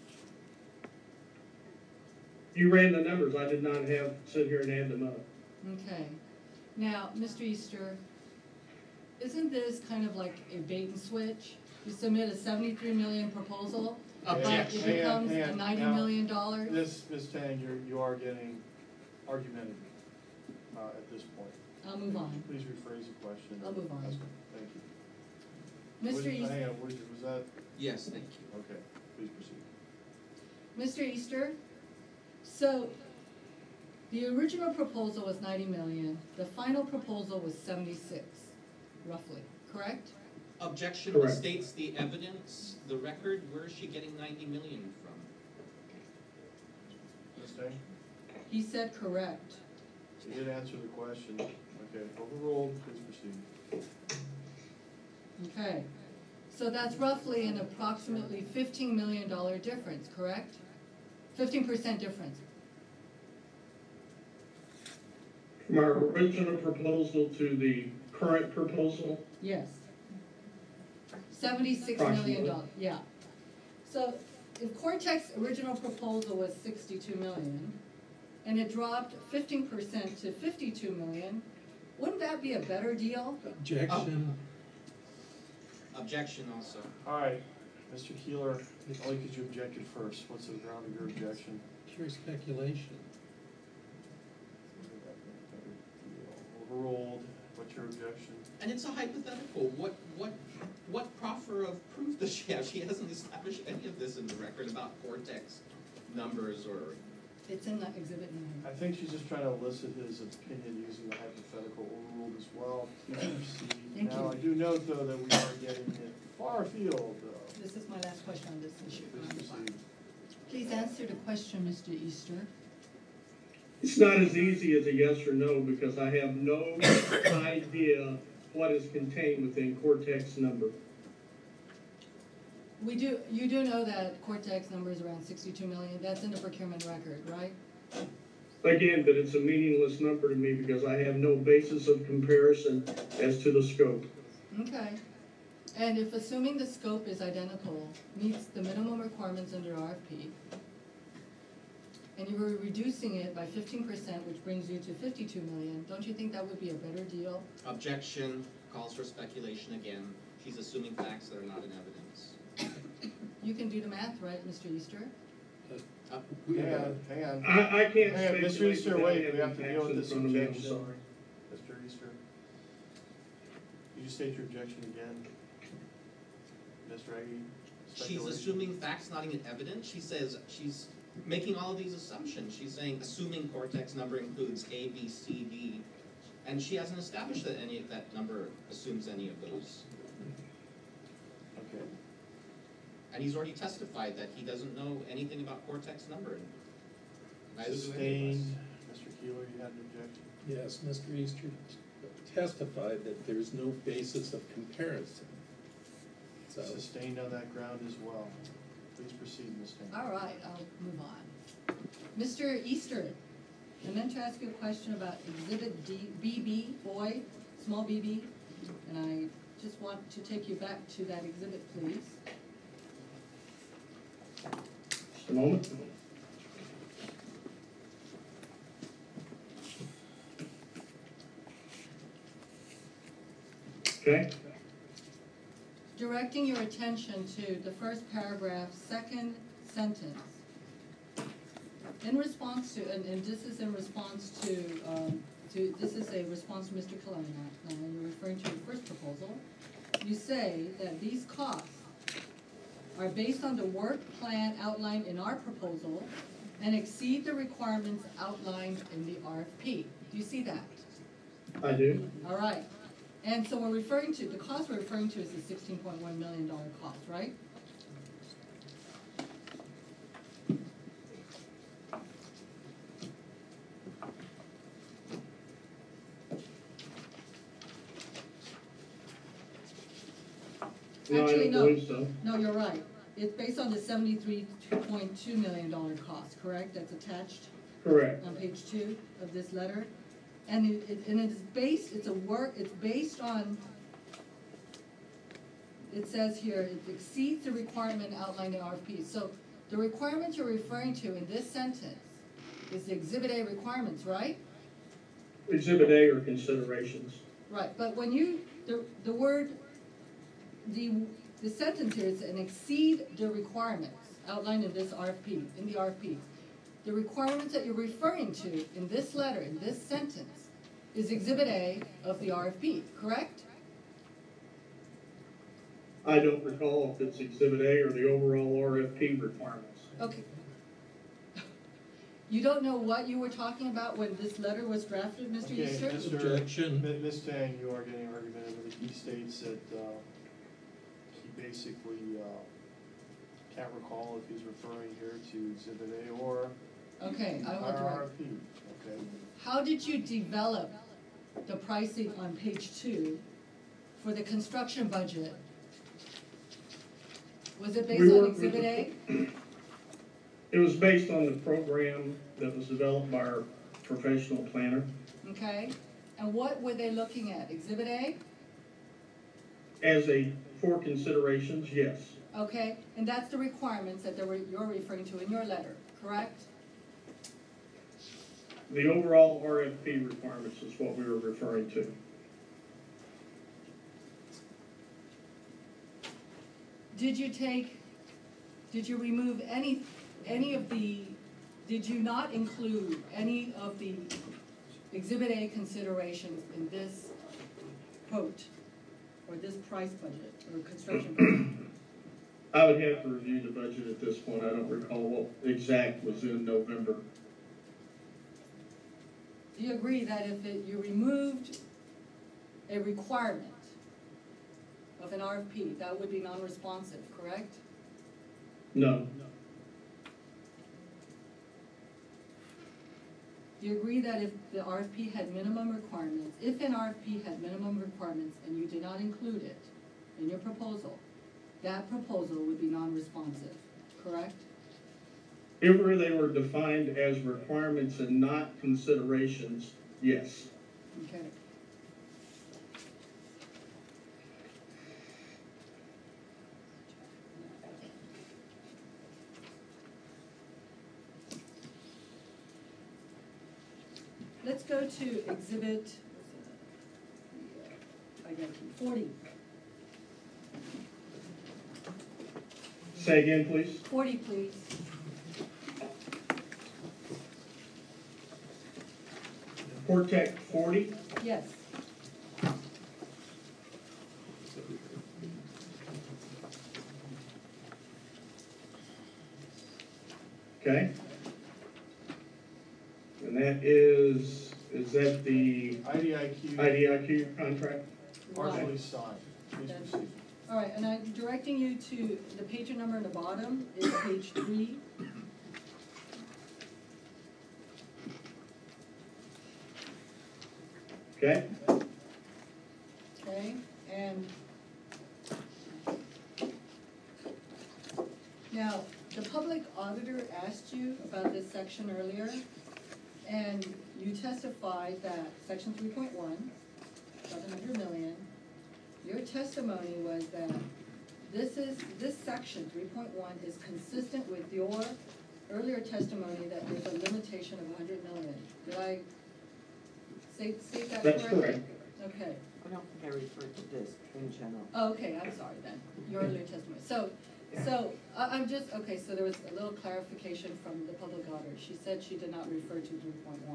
You ran the numbers, I did not sit here and add them up. Okay. Now, Mr. Easter, isn't this kind of like a bait and switch? You submit a 73 million proposal, but it Objection. becomes a And $90 million dollars. Ms. Tang, you are getting argumentative, at this point. I'll move on. Please rephrase the question. I'll move on. Thank you. Mr. Easter, Hang on, was that, Yes, thank you. okay, please proceed. Mr. Easter, so the original proposal was 90 million, the final proposal was 76, roughly, correct? Objection Correct. states the evidence, the record, where is she getting 90 million from? Ms. Tang, He said correct. you did answer the question. Okay, overruled, please proceed. Okay, so that's roughly an approximately $15 million difference, correct? 15% difference. From our original proposal to the current proposal, Yes. $76 million, yeah. So if Cortex original proposal was 62 million, and it dropped 15% to 52 million, wouldn't that be a better deal? Objection. Objection also. All right, Mr. Keeler, only because you objected first. What's the ground of your objection? Pure speculation. Overruled, what's your objection? And it's a hypothetical. What proffer of proof does she have? She hasn't established any of this in the record about Cortex numbers or. It's in the exhibit 9. I think she's just trying to elicit his opinion using the hypothetical overruled as well. Please proceed. Thank Now, you. I do note, though, that we are getting it far afield, though. This is my last question on this issue. Please proceed. Please answer the question, Mr. Easter. it's not as easy as a yes or no because I have no idea what is contained within Cortex number. You do know that Cortex number is around 62 million, that's in the procurement record, right? Again, but it's a meaningless number to me because I have no basis of comparison as to the scope. Okay. And if assuming the scope is identical, meets the minimum requirements under RFP, and you were reducing it by 15%, which brings you to 52 million, don't you think that would be a better deal? Objection calls for speculation again. She's assuming facts that are not in evidence. You can do the math, right, Mr. Easter? Hang on. I can't Hang on, Mr. speculate Easter, without wait, we having have to deal with facts this in front of me, I'm objection. sorry. Mr. Easter. Could you state your objection again? Ms. Raggy? She's Speculation? assuming facts not in evidence. She says she's making all of these assumptions. She's saying assuming Cortex number includes A, B, C, D, and she hasn't established that any of that number assumes any of those. Okay. And he's already testified that he doesn't know anything about Cortex number. Neither do any of us. Sustained. Mr. Keeler, you had an objection? Yes, Mr. Easter testified that there's no basis of comparison. So, Sustained on that ground as well. Please proceed, Ms. Tang. All right, I'll move on. Mr. Easter, I meant to ask you a question about Exhibit BB, boy, small BB, and I just want to take you back to that exhibit, please. Just a moment. Okay, Directing your attention to the first paragraph, second sentence. In response to, and this is in response to, this is a response to Mr. Kalanick, and you're referring to your first proposal. You say that these costs are based on the work plan outlined in our proposal and exceed the requirements outlined in the RFP. Do you see that? I do. All right. And so we're referring to, the cost we're referring to is the $16.1 million cost, right? No, I Actually, don't no. believe so. No, you're right. It's based on the $73.2 million cost, correct? That's attached Correct. on page 2 of this letter. And it's based, it's based on, it says here, it exceeds the requirement outlined in RFP. So the requirement you're referring to in this sentence is the Exhibit A requirements, right? Exhibit A are considerations. Right, but when you, the word, the the sentence here is and exceed the requirements outlined in this RFP, in the RFP. The requirements that you're referring to in this letter, in this sentence, is Exhibit A of the RFP, correct? I don't recall if it's Exhibit A or the overall RFP requirements. Okay. You don't know what you were talking about when this letter was drafted, Mr. Okay, Easter? Objection. Ms. Tang, you are getting argumentative. He states that, he basically, can't recall if he's referring here to Exhibit A or Okay, I will our direct. RFP, okay? How did you develop the pricing on page 2 for the construction budget? Was it based We on worked with Exhibit A? It was based on the program that was developed by our professional planner. Okay, and what were they looking at? Exhibit A? For considerations, yes. Okay, and that's the requirements that you're referring to in your letter, correct? The overall RFP requirements is what we were referring to. Did you remove did you not include any of the Exhibit A considerations in this quote, or this price budget, or construction budget? I would have to review the budget at this point. I don't recall what exact was in November. Do you agree that if you removed a requirement of an RFP, that would be non-responsive, correct? No. Do you agree that if the RFP had minimum requirements, if an RFP had minimum requirements and you did not include it in your proposal, that proposal would be non-responsive, correct? If they were defined as requirements and not considerations, yes. Okay. Let's go to exhibit, I got 40. Say again, please. 40, please. Portec 40. Yes. Okay. And that is that the IDIQ contract? Partially signed. Please proceed. All right, and I'm directing you to the page number on the bottom is page 3. Okay. Okay, and now, the public auditor asked you about this section earlier, and you testified that section 3.1, 700 million, your testimony was that this section 3.1 is consistent with your earlier testimony that there's a limitation of 100 million. Did I state that correctly? That's correct. Okay. I don't think I referred to this in general. Oh, okay, I'm sorry then, your earlier testimony. So I'm just, okay, so there was a little clarification from the public auditor. She said she did not refer to 3.1.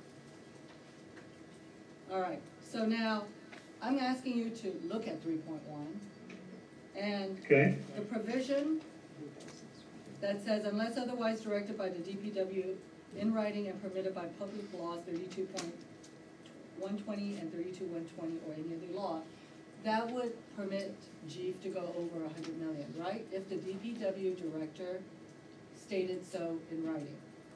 All right, so now I'm asking you to look at 3.1 and Okay. the provision that says unless otherwise directed by the DPW in writing and permitted by public laws 32.120 and 32.120 or any other law, that would permit Jeep to go over 100 million, right? If the DPW director stated so in writing.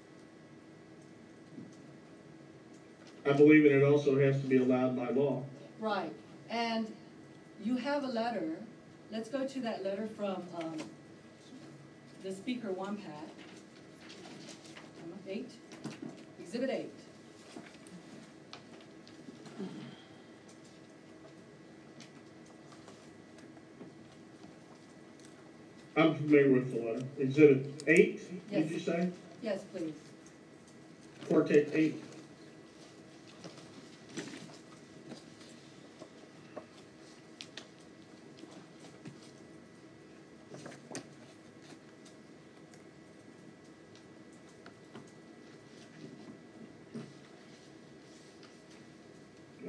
I believe it also has to be allowed by law. Right, and you have a letter, let's go to that letter from the speaker, Wampat. 8, Exhibit 8. I'm familiar with the letter. Exhibit 8, Yes. did you say? Yes, please. Portec 8.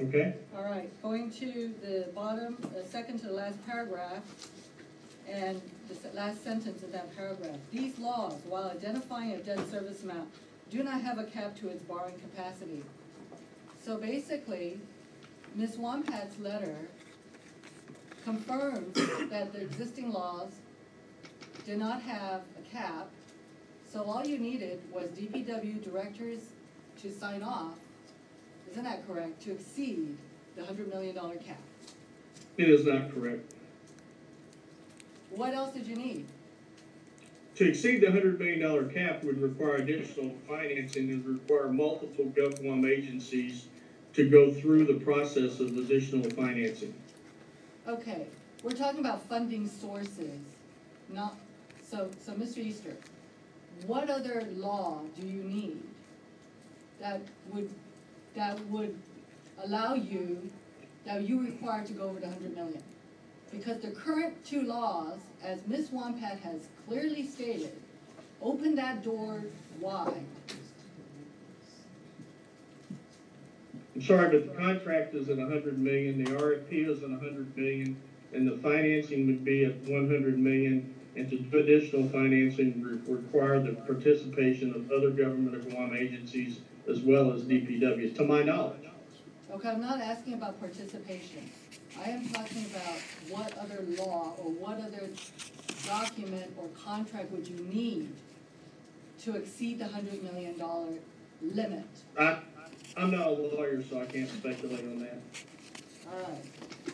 Okay? All right, going to the bottom, the second to the last paragraph, and the last sentence of that paragraph. These laws, while identifying a debt service amount, do not have a cap to its borrowing capacity. So basically, Ms. Wampat's letter confirms that the existing laws did not have a cap, so all you needed was DPW directors to sign off, isn't that correct, to exceed the $100 million cap? It is not correct. What else did you need? To exceed the $100 million cap would require additional financing and require multiple GovCom agencies to go through the process of additional financing. Okay, we're talking about funding sources, not, so Mr. Easter, what other law do you need that would allow you, that you require to go over the 100 million? Because the current two laws, as Ms. Wampat has clearly stated, open that door wide. I'm sorry, but the contract is at 100 million, the RFP is at 100 million, and the financing would be at 100 million, and to do additional financing require the participation of other government of Guam agencies as well as DPW, to my knowledge. Okay, I'm not asking about participation. I am talking about what other law or what other document or contract would you need to exceed the $100 million limit? I'm not a lawyer, so I can't speculate on that. All right.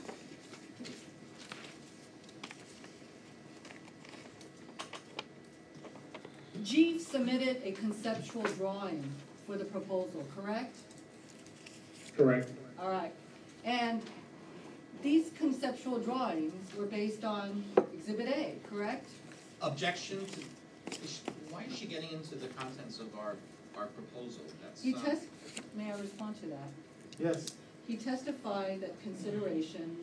Jeeves submitted a conceptual drawing for the proposal, correct? Correct. All right. And these conceptual drawings were based on Exhibit A, correct? Objection to, why is she getting into the contents of our proposal? That's, May I respond to that? Yes. He testified that considerations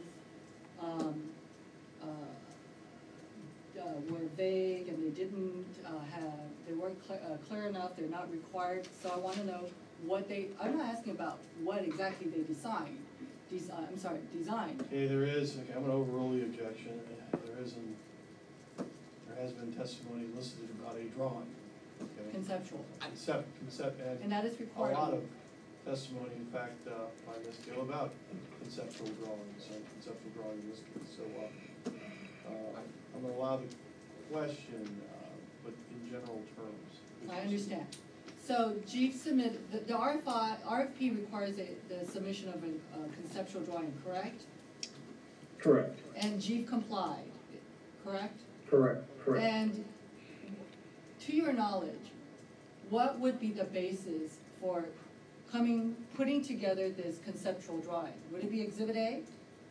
were vague and they didn't they weren't clear enough, they're not required. So I want to know what I'm not asking about what exactly they designed. Designed. Okay, there is, okay, I'm gonna overrule the objection. There has been testimony listed about a drawing, okay? Conceptual. And that is required. a lot of testimony, in fact, by Ms. Gill about conceptual drawings, conceptual drawing listed. So, I'm gonna allow the question, but in general terms. I understand. So Jeeves submitted, the RFP requires the submission of a conceptual drawing, correct? Correct. And Jeeves complied, correct? Correct. And to your knowledge, what would be the basis for putting together this conceptual drawing? Would it be Exhibit A?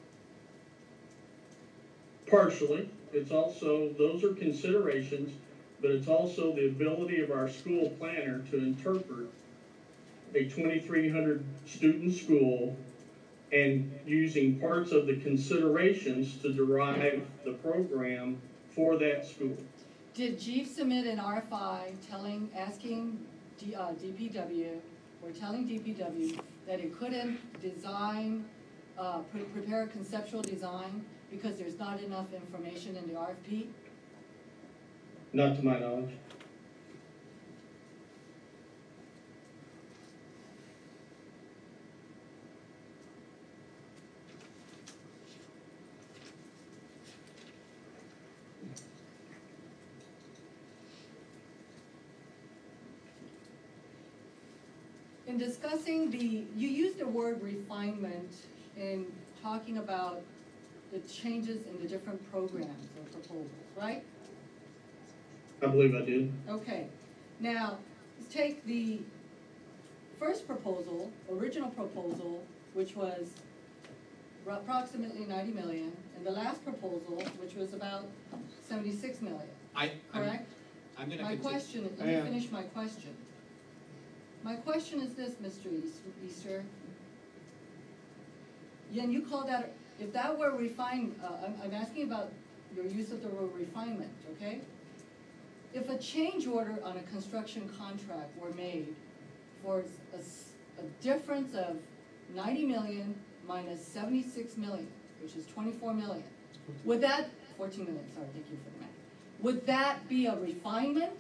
Partially. It's also, those are considerations, but it's also the ability of our school planner to interpret a 2,300 student school and using parts of the considerations to derive the program for that school. Did Jeeves submit an RFI asking DPW, or telling DPW that it couldn't design, prepare a conceptual design because there's not enough information in the RFP? Not to my knowledge. In discussing you used the word refinement in talking about the changes in the different programs or proposals, right? I believe I did. Okay. Now, let's take the first proposal, original proposal, which was approximately 90 million, and the last proposal, which was about 76 million. Correct? I'm gonna My continue. question, let me finish my question. My question is this, Mr. Easter. And you call that, if that were refined, I'm asking about your use of the word refinement, okay? If a change order on a construction contract were made for a difference of 90 million minus 76 million, which is 24 million. Would that, 14 million, sorry, thank you for the math. Would that be a refinement?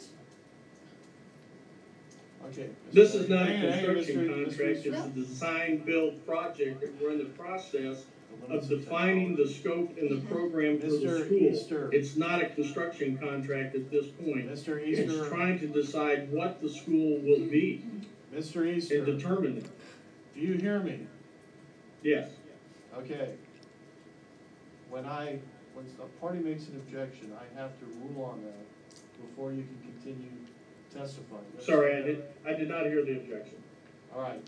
Okay. This is not a Hang on, construction Mr. contract, it's a design-build project, and we're in the process of defining the scope and the program for the Mr. school. Easter. It's not a construction contract at this point. Mr. It's Easter, trying to decide what the school will be Mr. and Easter, do determine it. you hear me? Yes. Okay. When a party makes an objection, I have to rule on that before you can continue testifying. Sorry, I did not hear the objection. All right.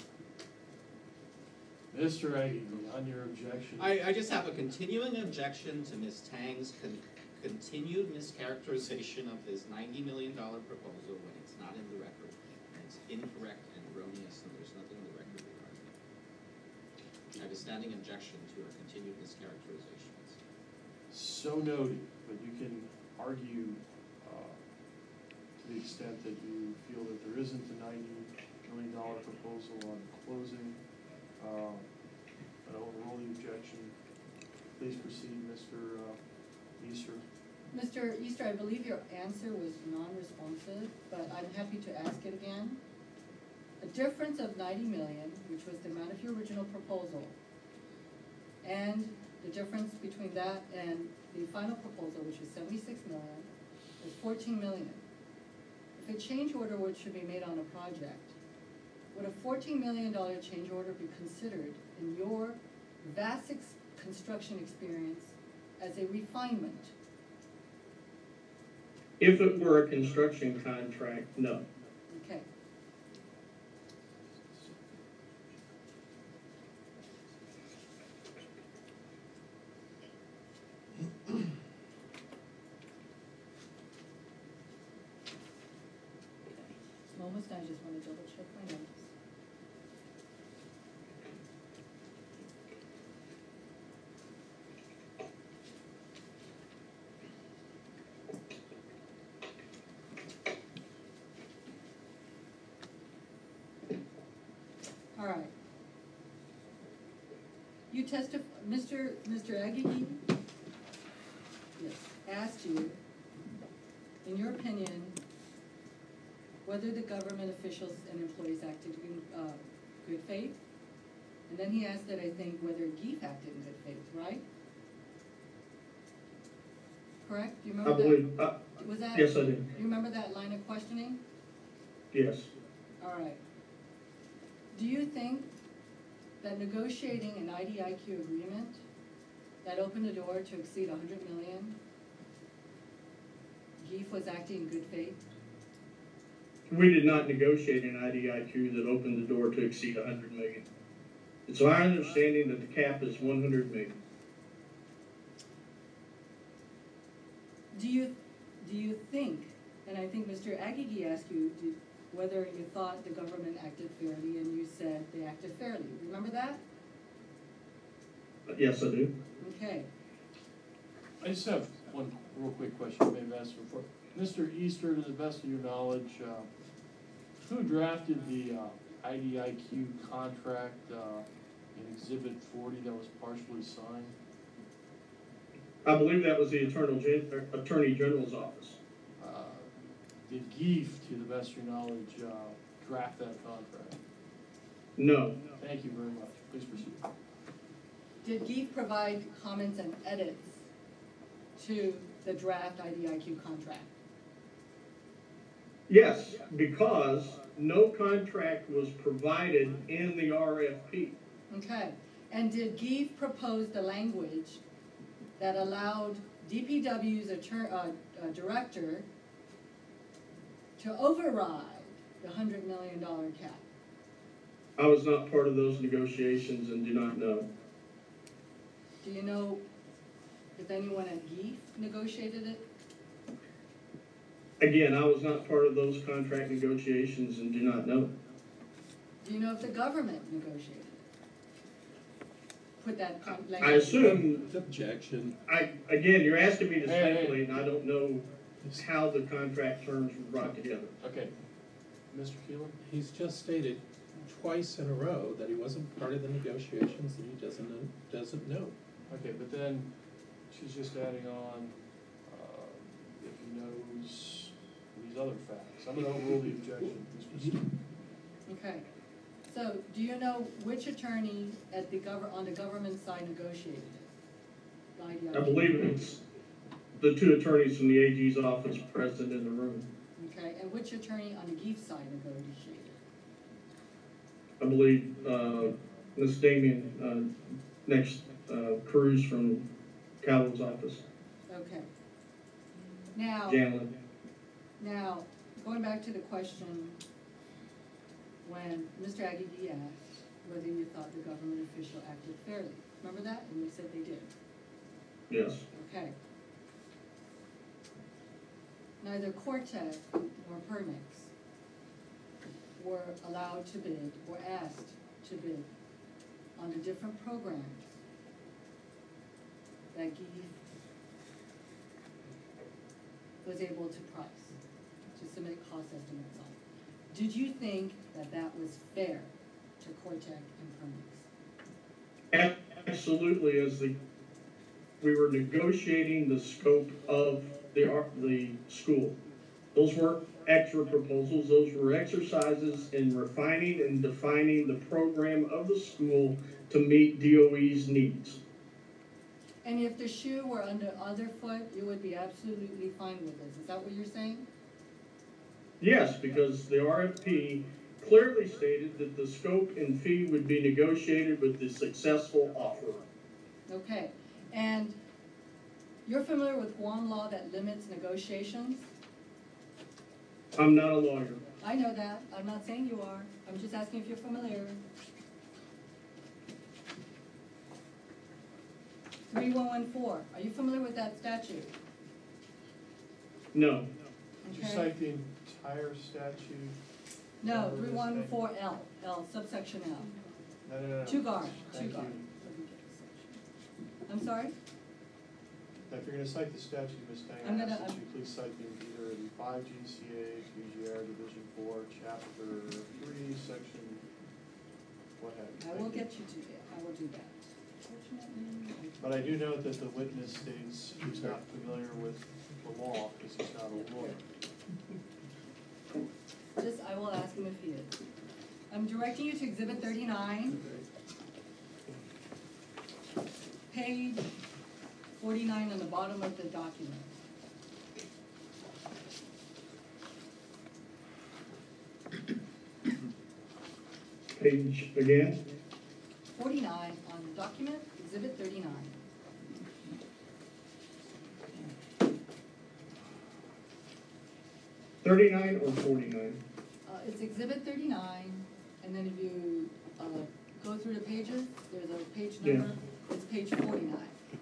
Mr. Aggie, on your objection. I just have a continuing objection to Ms. Tang's continued mischaracterization of this $90 million proposal when it's not in the record. And it's incorrect and erroneous, and there's nothing in the record regarding it. I have a standing objection to her continued mischaracterizations. So noted, but you can argue to the extent that you feel that there isn't a $90 million proposal on closing. But overall the objection. Please proceed, Mr. Easter. Mr. Easter, I believe your answer was non-responsive, but I'm happy to ask it again. A difference of 90 million, which was the amount of your original proposal, and the difference between that and the final proposal, which is 76 million, is 14 million. If a change order should be made on a project, would a $14 million change order be considered in your vast construction experience as a refinement? If it were a construction contract, no. Okay. Almost, I just want to double check my notes. All right. You Mr. Aguigui, yes, asked you, in your opinion, whether the government officials and employees acted in good faith. And then he asked that, I think, whether GIF acted in good faith, right? Correct? Do you remember I believe, that? Was that? yes, I do. You remember that line of questioning? Yes. All right. Do you think that negotiating an IDIQ agreement that opened the door to exceed 100 million, GIF was acting in good faith? We did not negotiate an IDIQ that opened the door to exceed 100 million. It's our understanding that the cap is 100 million. Do you think, and I think Mr. Aguigui asked you whether you thought the government acted fairly, and you said they acted fairly. Remember that? Yes, I do. Okay. I just have one real quick question I may have asked before. Mr. Easter, to the best of your knowledge, who drafted the IDIQ contract in Exhibit 40 that was partially signed? I believe that was the Attorney General's office. Did GIF, to the best of your knowledge, draft that contract? No. Thank you very much. Please proceed. Did GIF provide comments and edits to the draft IDIQ contract? Yes, because no contract was provided in the RFP. Okay. And did GIF propose the language that allowed DPW's director to override the $100 million cap? I was not part of those negotiations and do not know. Do you know if anyone at GIF negotiated it? Again, I was not part of those contract negotiations and do not know. Do you know if the government negotiated it? Put that language. I assume, Objection. again, you're asking me to speculate, and I don't know how the contract terms were brought together. Okay. Mr. Keelan? He's just stated twice in a row that he wasn't part of the negotiations, and he doesn't know. Okay, but then she's just adding on, if he knows these other facts. I'm gonna overrule the objection, please proceed. Okay, so do you know which attorney at the on the government side negotiated it? The I IDIQ? believe it's the two attorneys from the AG's office present in the room. Okay, and which attorney on the GIF side negotiated? I believe, Ms. Damian, next, Cruz from Calvin's office, Okay. Now, Janlin. now, going back to the question, when Mr. Aguirre asked whether you thought the government official acted fairly, remember that? And you said they did. Yes. Okay. Neither Cortec nor Permix were allowed to bid or asked to bid on the different programs that GIF was able to price, to submit cost estimates on. Did you think that that was fair to Cortec and Permix? Absolutely, we were negotiating the scope of the school. Those weren't extra proposals, those were exercises in refining and defining the program of the school to meet DOE's needs. And if the shoe were on the other foot, you would be absolutely fine with this, is that what you're saying? Yes, because the RFP clearly stated that the scope and fee would be negotiated with the successful offerer. Okay, and you're familiar with Guam law that limits negotiations? I'm not a lawyer. I know that, I'm not saying you are, I'm just asking if you're familiar. 3114, are you familiar with that statute? No. Did you Okay. cite the entire statute? No, Or this 3114L, L, subsection L. No. Two guard, two Thank guard. you. I'm sorry? Now, if you're gonna cite the statute, Ms. Tang, I'm I ask gonna- that you please cite either the 5 GCA, GGR, Division 4, Chapter 3, Section, what have you. I Thank will you. get you to that, I will do that. Fortunately, But I do note that the witness states he's not familiar with the law because he's not a lawyer. Just, I will ask him if he is. I'm directing you to Exhibit 39, page 49 on the bottom of the document. Page again? 49 on the document, Exhibit 39. $39 or $49? It's Exhibit 39, and then if you go through the pages, there's a page number, Yeah. it's page 49.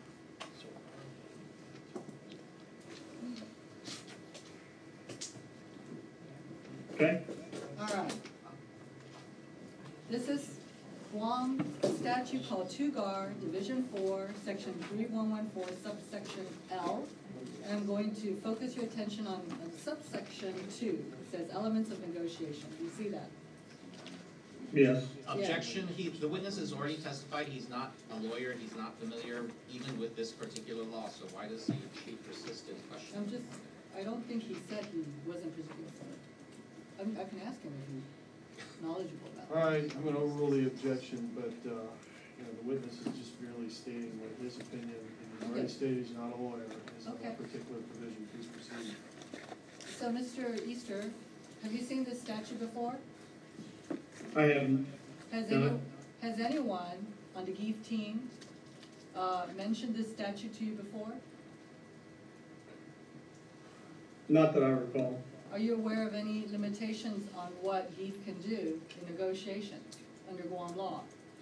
Okay? All right. This is Guam statute called 2GAR, Division 4, Section 3114, subsection L. And I'm going to focus your attention on subsection 2. It says elements of negotiation. Do you see that? Yes. Objection, the witness has already testified, he's not a lawyer, he's not familiar even with this particular law, so why does he persist in questioning? I don't think he said he wasn't particular for it. I can ask him if he's knowledgeable about it. All right, I'm gonna overrule the objection, but, the witness is just merely stating what his opinion, and he's already Okay. stated he's not a lawyer, is on Okay. that particular provision, please proceed. So, Mr. Easter, have you seen this statute before? I haven't. Has anyone on the GIF team mentioned this statute to you before? Not that I recall. Are you aware of any limitations on what GIF can do in negotiations under Guam law?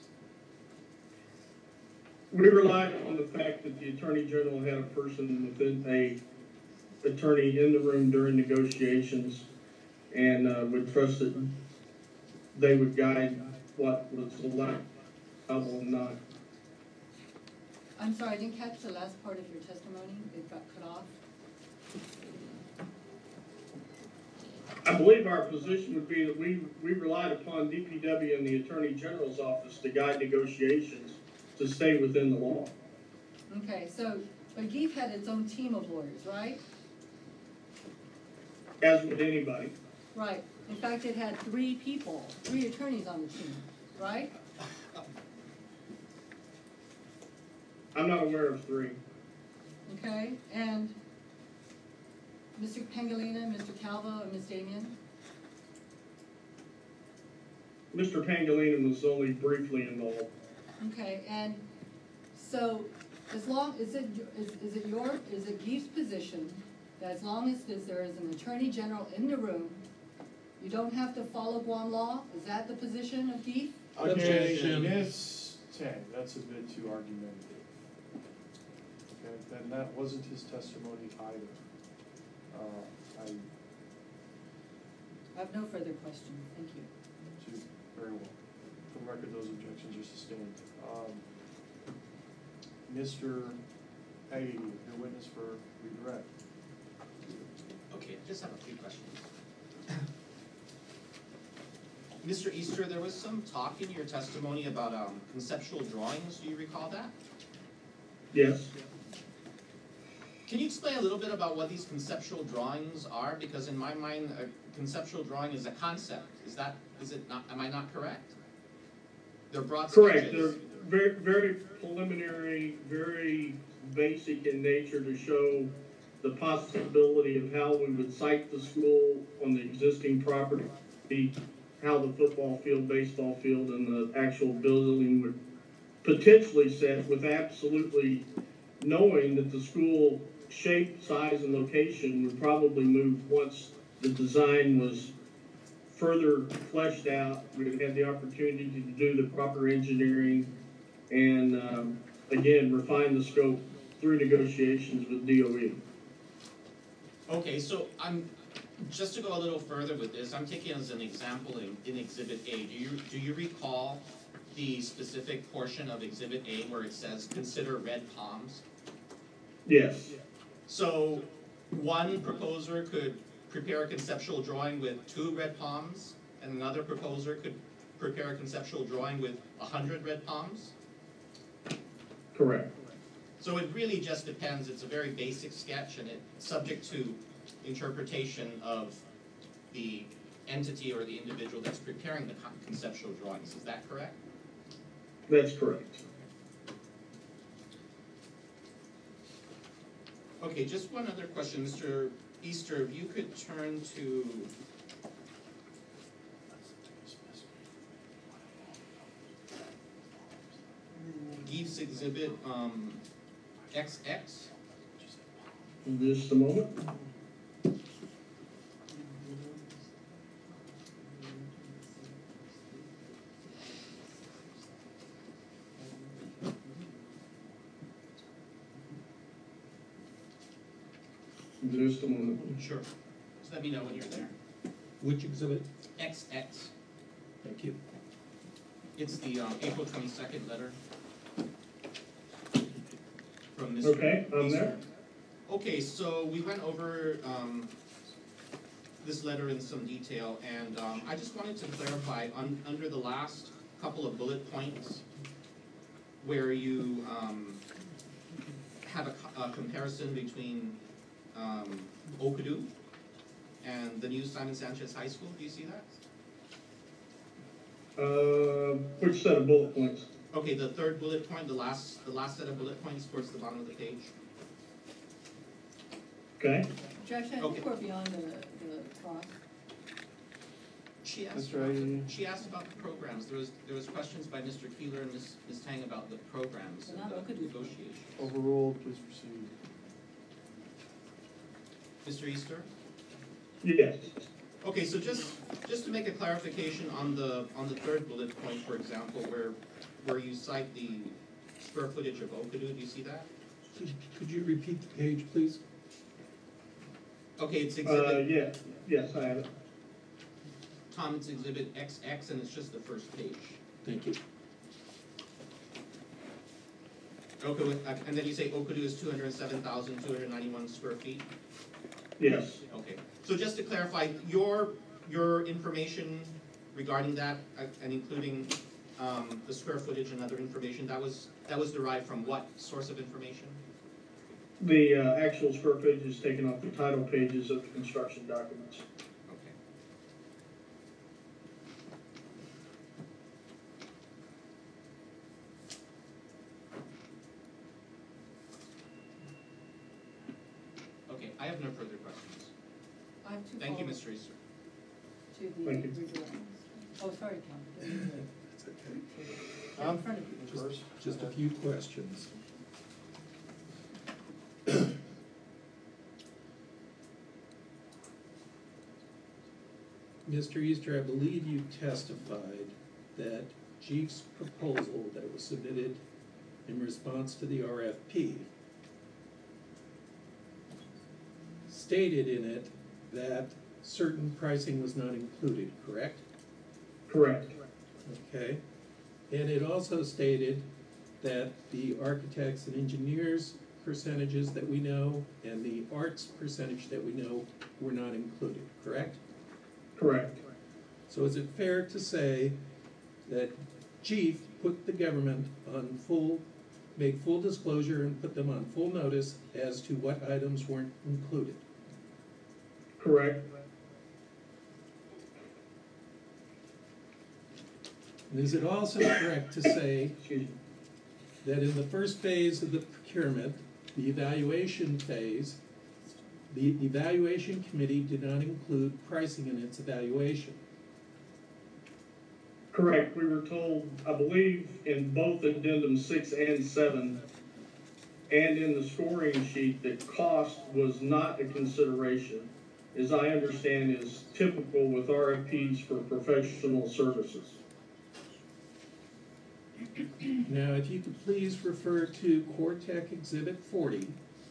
We relied on the fact that the Attorney General had a person within attorney in the room during negotiations and would trust that they would guide what was allowable and not. I'm sorry, I didn't catch the last part of your testimony. It got cut off. I believe our position would be that we relied upon DPW and the Attorney General's office to guide negotiations to stay within the law. Okay, so, but GEEF had its own team of lawyers, right? As would anybody. Right. In fact, it had 3 people, 3 attorneys on the team, right? I'm not aware of 3. Okay, and Mr. Pangolina, Mr. Calvo, and Ms. Damian? Mr. Pangolin was only briefly involved. Okay, and so as long, is it GEEF's position that as long as there is an attorney general in the room, you don't have to follow Guam law? Is that the position of GEEF? Okay, Objection. Ms. Tang, that's a bit too argumentative. Okay, and that wasn't his testimony either. I have no further questions, thank you. Very well. For the record, those objections are sustained. Mr. Hagy, your witness for redirect. Okay, I just have a few questions. Mr. Easter, there was some talk in your testimony about conceptual drawings. Do you recall that? Yes. Can you explain a little bit about what these conceptual drawings are? Because in my mind, a conceptual drawing is a concept. Is it not, am I not correct? They're broad Correct. sketches. They're very preliminary, very basic in nature to show the possibility of how we would site the school on the existing property, how the football field, baseball field, and the actual building would potentially set, with absolutely knowing that the school shape, size, and location would probably move once the design was further fleshed out. We would have the opportunity to do the proper engineering and, again, refine the scope through negotiations with DOE. Okay, so just to go a little further with this, I'm taking as an example in Exhibit A. Do you recall the specific portion of Exhibit A where it says, consider red palms? Yes. So one proposer could prepare a conceptual drawing with 2 red palms, and another proposer could prepare a conceptual drawing with 100 red palms? Correct. So it really just depends. It's a very basic sketch, and it's subject to interpretation of the entity or the individual that's preparing the conceptual drawings. Is that correct? That's correct. Okay, just one other question, Mr. Easter, if you could turn to GEEF's exhibit XX. Just a moment. Just a moment. Sure. Just let me know when you're there. Which exhibit? XX. Thank you. It's the April 22nd letter from Mr. Okay, I'm Easter. there. Okay, so we went over this letter in some detail, and I just wanted to clarify under the last couple of bullet points where you have a comparison between Okadu and the new Simon Sanchez High School. Do you see that? Which set of bullet points? Okay, the third bullet point, the last set of bullet points towards the bottom of the page. Okay. Judge, I Okay. think we're beyond the cross. She asked Mr. Aguirre. about the programs. There was questions by Mr. Keeler and Ms. Tang about the programs and Not the Okadu. negotiation. Overruled, please proceed. Mr. Easter? Yes. Okay, so just to make a clarification on the third bullet point, for example, where you cite the square footage of Okadu, do you see that? Could you repeat the page, please? Okay, it's exhibit, Yes, I have it. Tom, it's exhibit XX, and it's just the first page. Thank you. Okay, and then you say Okadu is 207,291 square feet? Yes, Okay, so just to clarify, your information regarding that, and including, the square footage and other information, that was derived from what source of information? the actual square footage is taken off the title pages of the construction documents. Okay. Okay, I have no further questions. I have two Thank you, follow-ups Mr. Easter. to the Thank you. rebuttals. Oh, sorry, Tom. It's okay. Yeah, in front of you. First, Just a few questions. Mr. Easter, I believe you testified that Chief's proposal that was submitted in response to the RFP stated in it that certain pricing was not included, correct? Correct. Okay, and it also stated that the architects and engineers percentages that we know and the arts percentage that we know were not included, correct? Correct. So is it fair to say that Chief put the government on made full disclosure and put them on full notice as to what items weren't included? Correct. And is it also correct to say Excuse me. that in the first phase of the procurement, the evaluation phase, the evaluation committee did not include pricing in its evaluation? Correct. We were told, I believe, in both addendum 6 and 7, and in the scoring sheet, that cost was not a consideration, as I understand is typical with RFPs for professional services. Now, if you could please refer to Quartech Exhibit 40.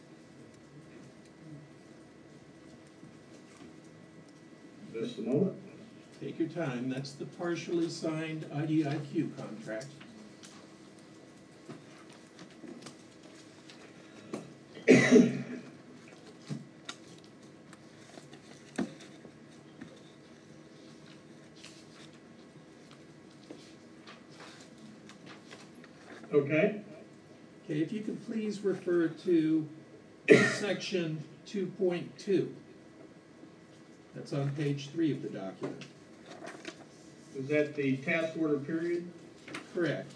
Just a moment. Take your time, that's the partially signed IDIQ contract. Okay. Okay, if you could please refer to section 2.2. That's on page 3 of the document. Is that the task order period? Correct.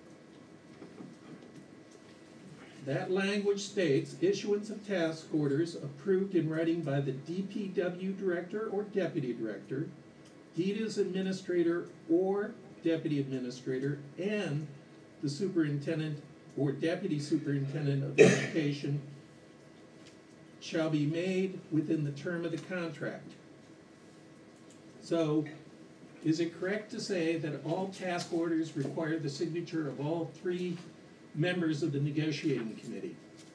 That language states issuance of task orders approved in writing by the DPW director or deputy director, DETA's administrator or deputy administrator, and the superintendent or deputy superintendent of education shall be made within the term of the contract. So, is it correct to say that all task orders require the signature of all 3 members of the negotiating committee?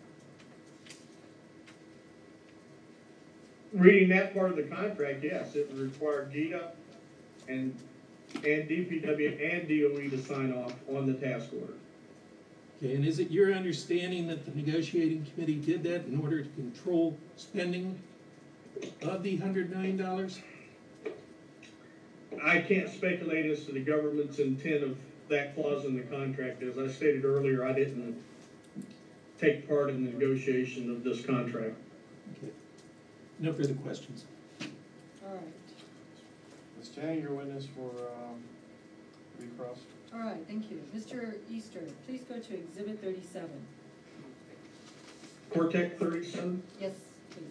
Reading that part of the contract, yes, it would require DETA and DPW and DOE to sign off on the task order. Okay, and is it your understanding that the negotiating committee did that in order to control spending of the $100 million? I can't speculate as to the government's intent of that clause in the contract. As I stated earlier, I didn't take part in the negotiation of this contract. Okay. No further questions. All right, Ms. Tang, your witness for, recross. all right, thank you. Mr. Easter, please go to Exhibit 37. Cortec 37? Yes, please.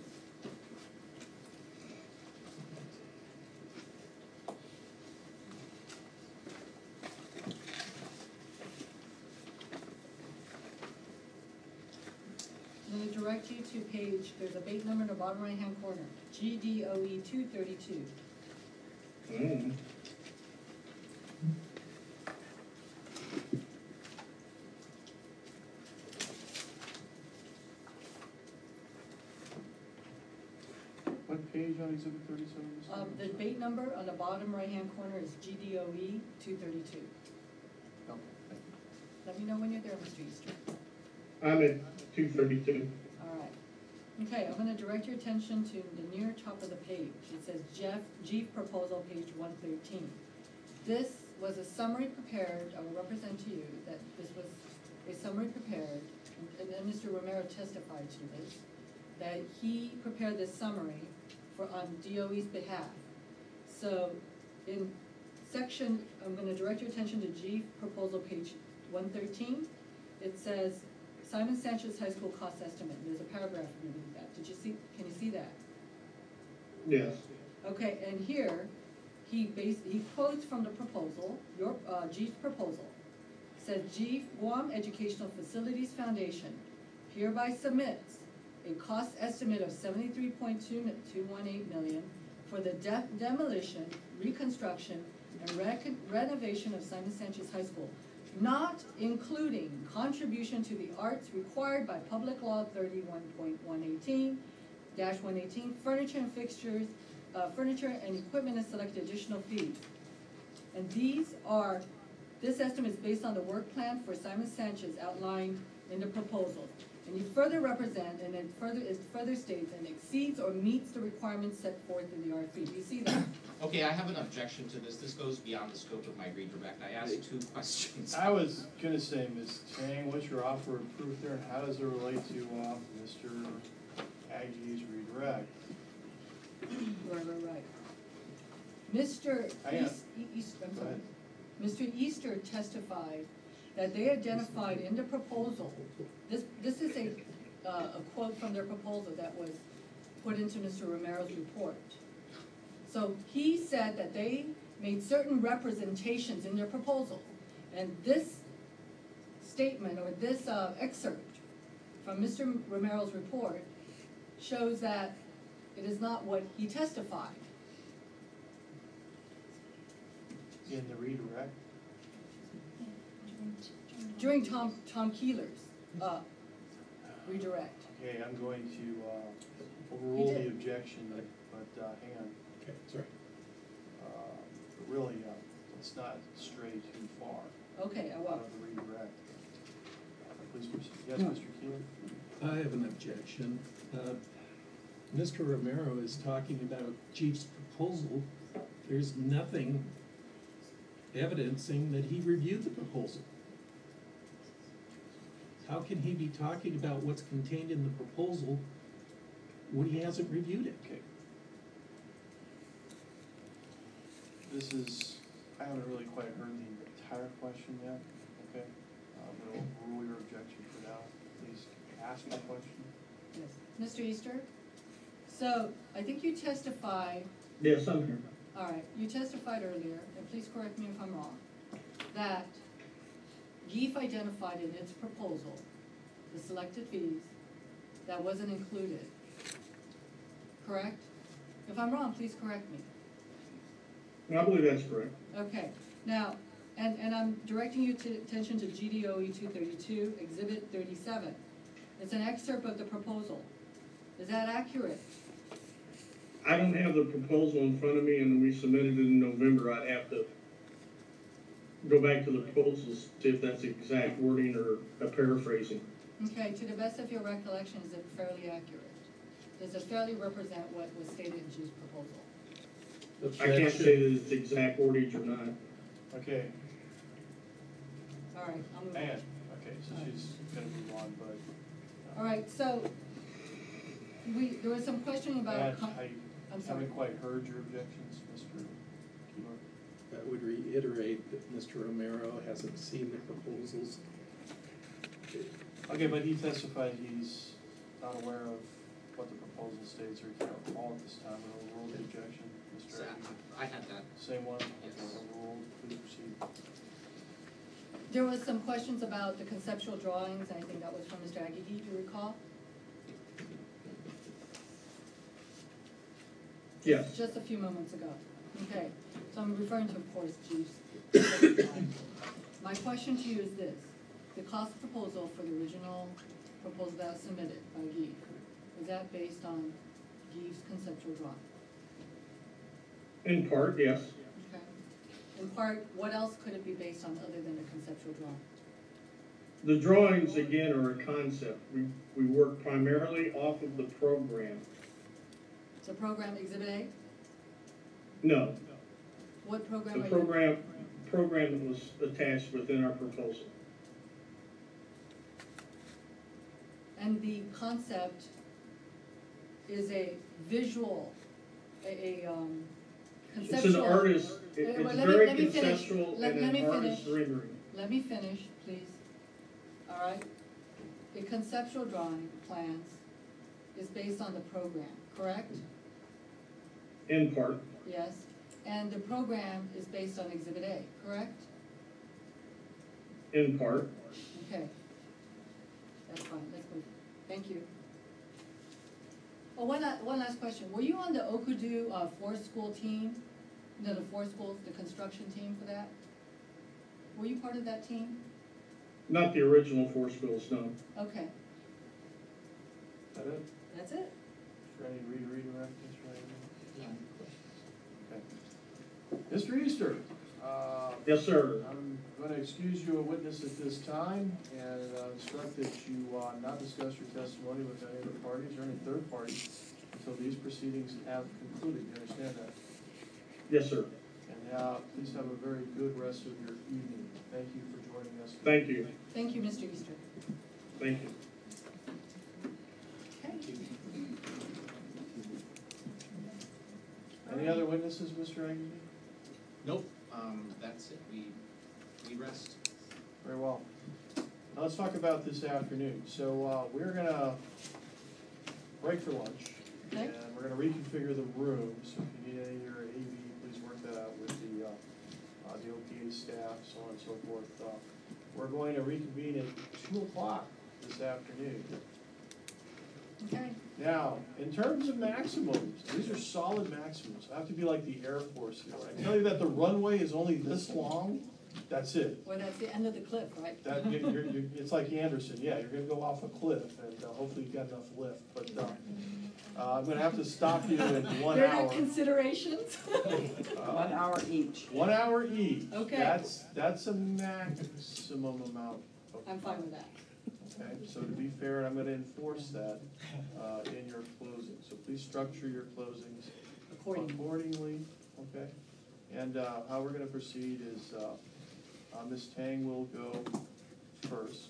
I'm going to direct you to page, there's a bait number in the bottom right-hand corner, GDOE 232. Mm. What page on exhibit 37? The bait number on the bottom right-hand corner is GDOE 232. Okay, thank you. Let me know when you're there, Mr. Easter. I'm at 232. All right. Okay, I'm gonna direct your attention to the near top of the page. It says Jeep proposal, page 113. This was a summary prepared, I will represent to you that this was a summary prepared, and then Mr. Romero testified to this, that he prepared this summary on DOE's behalf. So in section, I'm gonna direct your attention to G proposal, page 113. It says Simon Sanchez High School cost estimate. There's a paragraph underneath that. Can you see that? Yes. Okay, and here, he quotes from the proposal, G's proposal. It says, G Guam Educational Facilities Foundation hereby submits a cost estimate of $73.218 million for the demolition, reconstruction, and renovation of Simon Sanchez High School, not including contribution to the arts required by Public Law 31.118-118, furniture and fixtures, furniture and equipment and select additional fees. And this estimate is based on the work plan for Simon Sanchez outlined in the proposal. And you further represent, and it further states, and exceeds or meets the requirements set forth in the RFP. Do you see that? Okay, I have an objection to this. This goes beyond the scope of my redirect. I asked 2 questions. I was gonna say, Ms. Tang, what's your offer of proof there, and how does it relate to, Mr. Aggie's redirect? Right. Mr. Hang on. Easter, I'm Go sorry. ahead. Mr. Easter testified that they identified in the proposal, this is a quote from their proposal that was put into Mr. Romero's report. So he said that they made certain representations in their proposal, and this statement, or this excerpt from Mr. Romero's report shows that it is not what he testified. In the redirect? During Tom Keeler's redirect. Okay, I'm going to overrule You did. the objection, but hang on. Okay, sorry. But really, let's not stray too far Okay, I out will. of the redirect. Please proceed. Yes, Mr. Keeler? I have an objection. Mr. Romero is talking about Chief's proposal. There's nothing evidencing that he reviewed the proposal. How can he be talking about what's contained in the proposal when he hasn't reviewed it? Okay. This is, I haven't really quite heard the entire question yet, okay? But I'll rule your objection for now. Please ask the question. Yes. Mr. Easter? So, I think you testified, Yes, I'm here. all right, you testified earlier, and please correct me if I'm wrong, that GIF identified in its proposal the selected fees that wasn't included. Correct? If I'm wrong, please correct me. I believe that's correct. Okay, now, and I'm directing you attention to GDOE 232, Exhibit 37. It's an excerpt of the proposal. Is that accurate? I don't have the proposal in front of me, and we submitted it in November. I'd have to go back to the proposal, see if that's exact wording or a paraphrasing. Okay, to the best of your recollection, is it fairly accurate? Does it fairly represent what was stated in G's proposal? I can't say that it's exact wordage or not. Okay, All right, I'll move on. and, okay, so she's gonna move on, but. All right, so, there was some question about. And I'm sorry. haven't quite heard your objections, Mr. Keeler. I would reiterate that Mr. Romero hasn't seen the proposals. Okay, but he testified he's not aware of what the proposal states, or he can't recall at this time, and overrule the objection, Mr. So, Agnew. I had that. Same one? Yes. Okay, overruled, please proceed. There was some questions about the conceptual drawings, and I think that was from Mr. Aguirre, do you recall? Yes. Just a few moments ago. Okay, so I'm referring to, of course, G's. My question to you is this: the cost proposal for the original proposal that was submitted by Guy, was that based on Guy's conceptual drawing? In part, yes. Okay. In part, what else could it be based on other than a conceptual drawing? The drawings, again, are a concept. We work primarily off of the program. So program Exhibit A? No, What program the are you? program that was attached within our proposal. And the concept is a visual, It's conceptual. an artist, Wait, it's let me very finish. conceptual Let and me an artist finish. rendering. Let me finish, please. All right? The conceptual drawing plans is based on the program, correct? In part, Yes. And the program is based on Exhibit A, correct? in part. Okay. That's fine, let's move. Thank you. Oh, one last question. Were you on the Okudu, forest school team? No, the forest schools, the construction team for that? Were you part of that team? Not the original four schools, no. Okay, Is that it? that's it. Is there any redirect, Mr. Easter, Yes, sir. I'm gonna excuse you a witness at this time and instruct that you not discuss your testimony with any other parties or any third parties until these proceedings have concluded. You understand that? Yes, sir. And now, please have a very good rest of your evening. Thank you for joining us. Thank you. Thank you, Mr. Easter. Thank you. Okay. Any other witnesses, Mr. Aguirre? Nope, that's it, we rest. Very well. Now let's talk about this afternoon. So, we're gonna break for lunch. Okay. And we're gonna reconfigure the room, so if you need any of your AV, please work that out with the OPA staff, so on and so forth. We're going to reconvene at 2 o'clock this afternoon. Okay. Now, in terms of maximums, these are solid maximums. I have to be like the Air Force here. When I tell you that the runway is only this long, that's it. Well, that's the end of the cliff, right? That, it's like Anderson, yeah, you're gonna go off a cliff, and hopefully you got enough lift, but, I'm gonna have to stop you in 1 There hour. are considerations. 1 hour each. 1 hour each. Okay. That's a maximum amount of I'm fine with that. Okay, so to be fair, I'm gonna enforce that, in your closing, so please structure your closings accordingly, okay? And, how we're gonna proceed is, Ms. Tang will go first.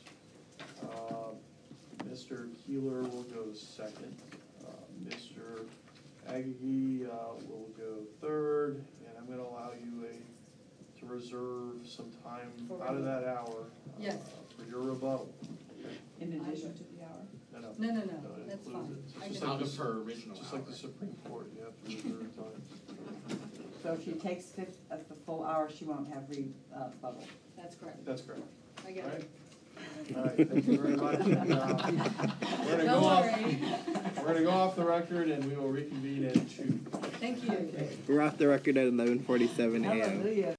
Mr. Keeler will go second. Mr. Aggie, will go third, and I'm gonna allow you to reserve some time For out of that hour. Yes. For your rebuttal. In addition to the hour? No, No, it that's includes fine. it. It's I just can- like Out the of her original Just like hour. the Supreme Court, you have to reserve time. So if she takes the full hour, she won't have rebuttal. That's correct. That's correct. I get All right? it. All right, thank you very much. And, we're gonna Don't go off, worry. we're gonna go off the record and we will reconvene at 2. Thank you. We're off the record at 11:47 a.m. Hallelujah.